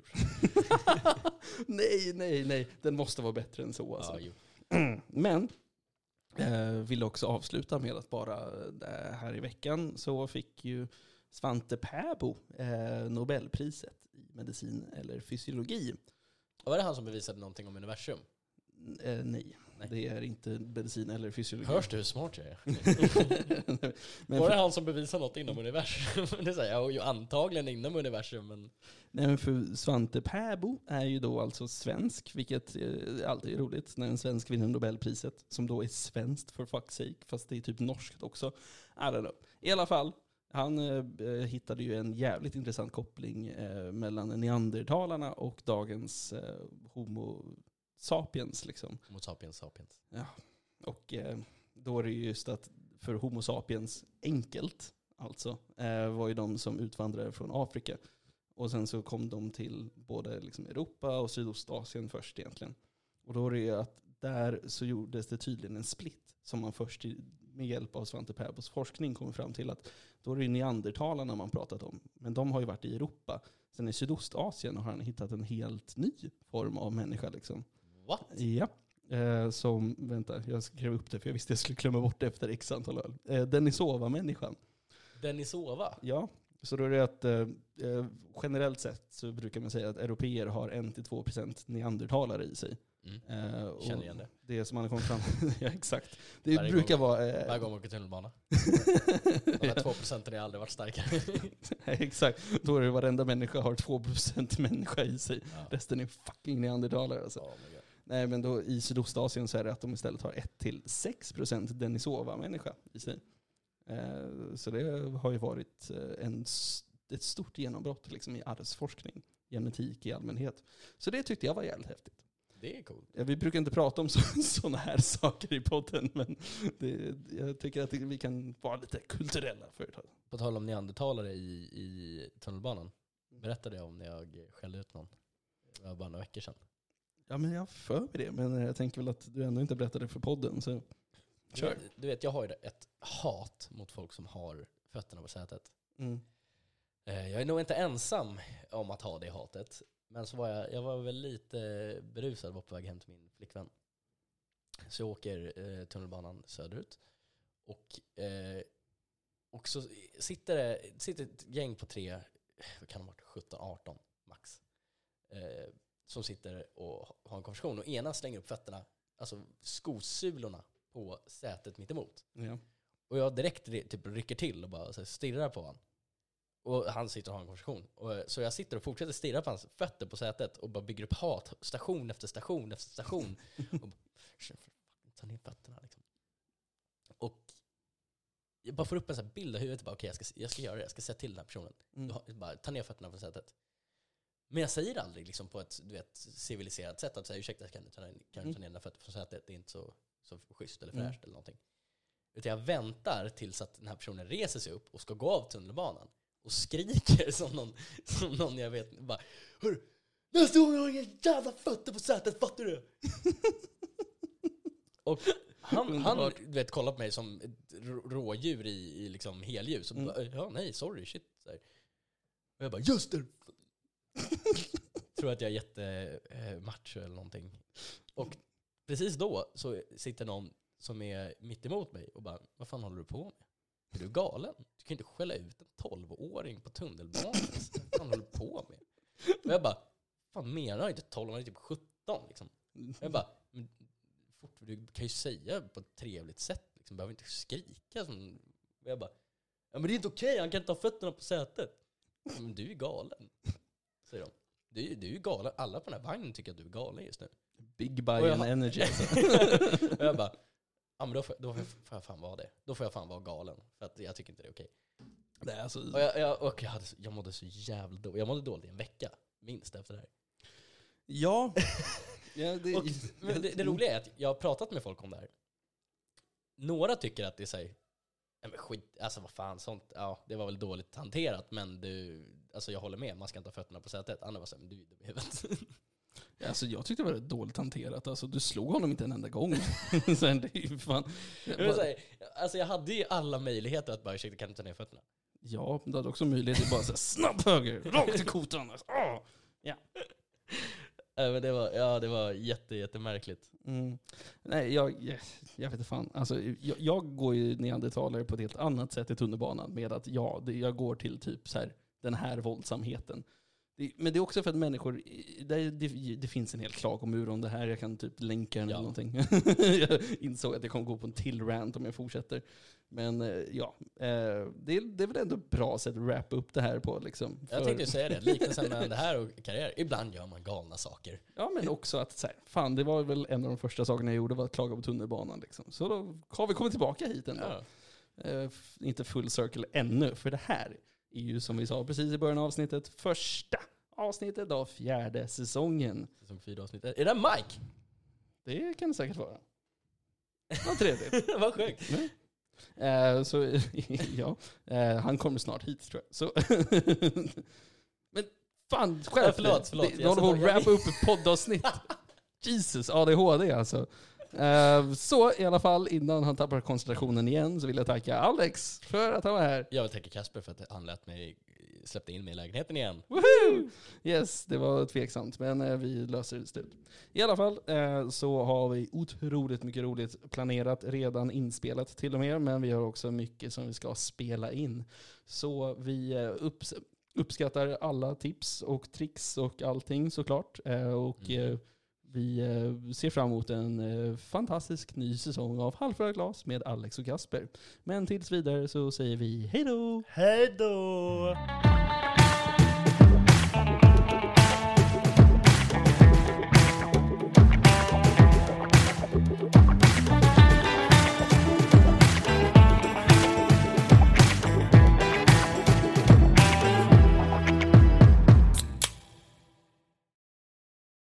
nej, nej, nej. Den måste vara bättre än så. Alltså. Ja, jo. Men eh, vill också avsluta med att bara eh, här i veckan så fick ju Svante Pääbo eh, Nobelpriset i medicin eller fysiologi. Och var det han som bevisade någonting om universum? Eh, nej, Nej. det är inte medicin eller fysiologi. Hörs du hur smart jag är? men, Var det för, han som bevisade något inom universum? Det säger jag, ju antagligen inom universum, men... nej, men för Svante Pääbo är ju då alltså svensk, vilket eh, alltid är roligt när en svensk vinner Nobelpriset, som då är svenskt for fuck's sake, fast det är typ norskt också. I don't know. I alla fall, han eh, hittade ju en jävligt intressant koppling eh, mellan neandertalarna och dagens eh, homo sapiens. Liksom. Homo sapiens sapiens. Och eh, då är det ju just att för homo sapiens enkelt, alltså, eh, var ju de som utvandrade från Afrika. Och sen så kom de till både liksom Europa och Sydostasien först egentligen. Och då är det ju att där så gjordes det tydligen en split som man först i, med hjälp av Svante Pääbos forskning kommer fram till att då är det neandertalarna man pratat om. Men de har ju varit i Europa. Sen i Sydostasien har han hittat en helt ny form av människa. Liksom. What? Ja. Eh, som, vänta, jag skrev upp det för jag visste jag skulle glömma bort det efter x antal öl. Eh, Denisova-människan. Denisova? Ja, så då är det att eh, generellt sett så brukar man säga att europeer har en till två procent neandertalare i sig. Mm. Eh, och Känner igen det. Det som man har kommit fram ja, exakt. Det Varje brukar gång, vara... Eh, varje gång man åker tunnelbana. De här två procenten har aldrig varit starkare. exakt. Då är det varenda människa har två procent människa i sig. Ja. Resten är fucking neandertalare. Alltså. Oh my God. Nej, men då i Sydostasien så är det att de istället har ett till sex procent Denisova-människa i sig. Eh, så det har ju varit en, ett stort genombrott liksom, i arvsforskning, genetik i allmänhet. Så det tyckte jag var jävligt häftigt. Det är coolt. Ja, vi brukar inte prata om sådana här saker i podden, men det, jag tycker att vi kan vara lite kulturella företag. På tal om neandertalare i, i tunnelbanan. Berättade jag om när jag skällde ut någon. Det var bara några veckor sedan. Ja, men jag för mig det. Men jag tänker väl att du ändå inte berättade för podden. Så kör. Du, du vet, jag har ju ett hat mot folk som har fötterna på sätet. Mm. Jag är nog inte ensam om att ha det hatet. Men så var jag, jag var väl lite berusad, var på väg hem till min flickvän. Så jag åker eh, tunnelbanan söderut. Och, eh, och så sitter det sitter ett gäng på tre, vad kan det ha varit, sjutton arton max. Eh, som sitter och har en konversation. Och ena slänger upp fötterna, alltså skosulorna på sätet mitt emot. Ja. Och jag direkt typ rycker till och bara så här, stirrar på honom. Och han sitter och har en konversation. Och, så jag sitter och fortsätter stirra på hans fötter på sätet och bara bygger upp hat. Station efter station efter station. Och bara, ta ner fötterna liksom. Och jag bara får upp en sån här bild av huvudet. Bara, okej, okay, jag, ska, jag ska göra det. Jag ska säga till den här personen. Mm. Bara, ta ner fötterna på sätet. Men jag säger aldrig liksom, på ett du vet, civiliserat sätt att säga ursäkta, kan du ta ner, kan du ta ner dina fötter på sätet? Det är inte så, så schysst eller fräscht mm. eller någonting. Utan jag väntar tills att den här personen reser sig upp och ska gå av tunnelbanan. Och skriker som någon, som någon jag vet. Bara, hörru, nästa gång jag har inga jävla fötter på sätet, fattar du? Och han, han du vet, kollar på mig som ett rådjur i, i liksom helljus. Och bara, ja, nej, sorry, shit. Så här. Och jag bara, just det! Tror att jag är jättemacho eller någonting. Och precis då så sitter någon som är mitt emot mig och bara, vad fan håller du på med? Är du galen? Du kan inte skälla ut en tolvåring på tunnelbanan. Vad fan håller du på med? Och jag bara, fan menar jag inte tolv, han är typ sjutton liksom. Och jag bara, men, fort, du kan ju säga på ett trevligt sätt liksom, behöver inte skrika som. Och jag bara, ja men det är inte okej, han kan inte ha fötterna på sätet. Men du är galen, säger de. Du, du är galen, alla på den här vagnen tycker att du är galen just nu. Big buy and energy. Och jag bara, ja men då får, då får jag fan vara det. Då får jag fan vara galen. För att jag tycker inte det är okej. Nej, alltså. Och jag, jag, och jag, hade, jag mådde så jävla dåligt. Jag mådde dåligt i en vecka, minst efter det här. Ja. ja det, och, men det, det roliga är att jag har pratat med folk om det här. Några tycker att det är så här, men skit, alltså vad fan, sånt, ja det var väl dåligt hanterat. Men du, alltså jag håller med, man ska inte ha fötterna på sätet. Andra var så här, men du är dum i huvudet. Alltså jag tyckte det var dåligt hanterat. Alltså du slog honom inte en enda gång. Sen det är ju fan. Jag vill säga, alltså jag hade ju alla möjligheter att bara ursäkta, kan du ta ner fötterna? Ja, du hade också möjlighet att bara säga snabb höger, rakt i kotan. Oh! Ja. Äh, men det var, ja, det var jätte, jättemärkligt. Mm. Nej, jag, jag, jag vet inte fan. Alltså, jag, jag går ju neandertalare på ett helt annat sätt i tunnelbanan med att ja, det, jag går till typ så här, den här våldsamheten. Det, men det är också för att människor, det, det, det finns en hel klagomur om det här. Jag kan typ länka den ja. eller någonting. Jag insåg att jag kommer gå på en till rant om jag fortsätter. Men ja, det är, det är väl ändå ett bra sätt att wrappa upp det här på. Liksom, för... Jag tänkte ju säga det, liknelsen mellan det här och karriär. Ibland gör man galna saker. Ja, men också att så här, fan, det var väl en av de första sakerna jag gjorde var att klaga på tunnelbanan. Liksom. Så då har vi kommit tillbaka hit ändå. Ja. Uh, inte full circle ännu, för det här är ju som vi sa precis i början av avsnittet, första avsnittet av fjärde säsongen. Säsong fyra avsnittet. Är det Mike? Det kan det säkert vara. Vad trevligt. Vad sjukt. Uh, så ja, uh, han kommer snart hit tror jag. Så men fan, själv. Ja, förlåt, förlåt. Du håller på att wrappa upp ett poddavsnitt. Jesus, A D H D alltså. Uh, så i alla fall, innan han tappar koncentrationen igen så vill jag tacka Alex för att han var här. Jag vill tacka Kasper för att han lät mig släppte in mig i lägenheten igen. Woohoo! Yes, det var tveksamt, men uh, vi löser det slut. I alla fall uh, så har vi otroligt mycket roligt planerat, redan inspelat till och med, men vi har också mycket som vi ska spela in. Så vi uh, upps- uppskattar alla tips och tricks och allting såklart. Uh, och mm. uh, Vi ser fram emot en fantastisk ny säsong av Halvfulla glas med Alex och Kasper. Men tills vidare så säger vi hej då! Hej då!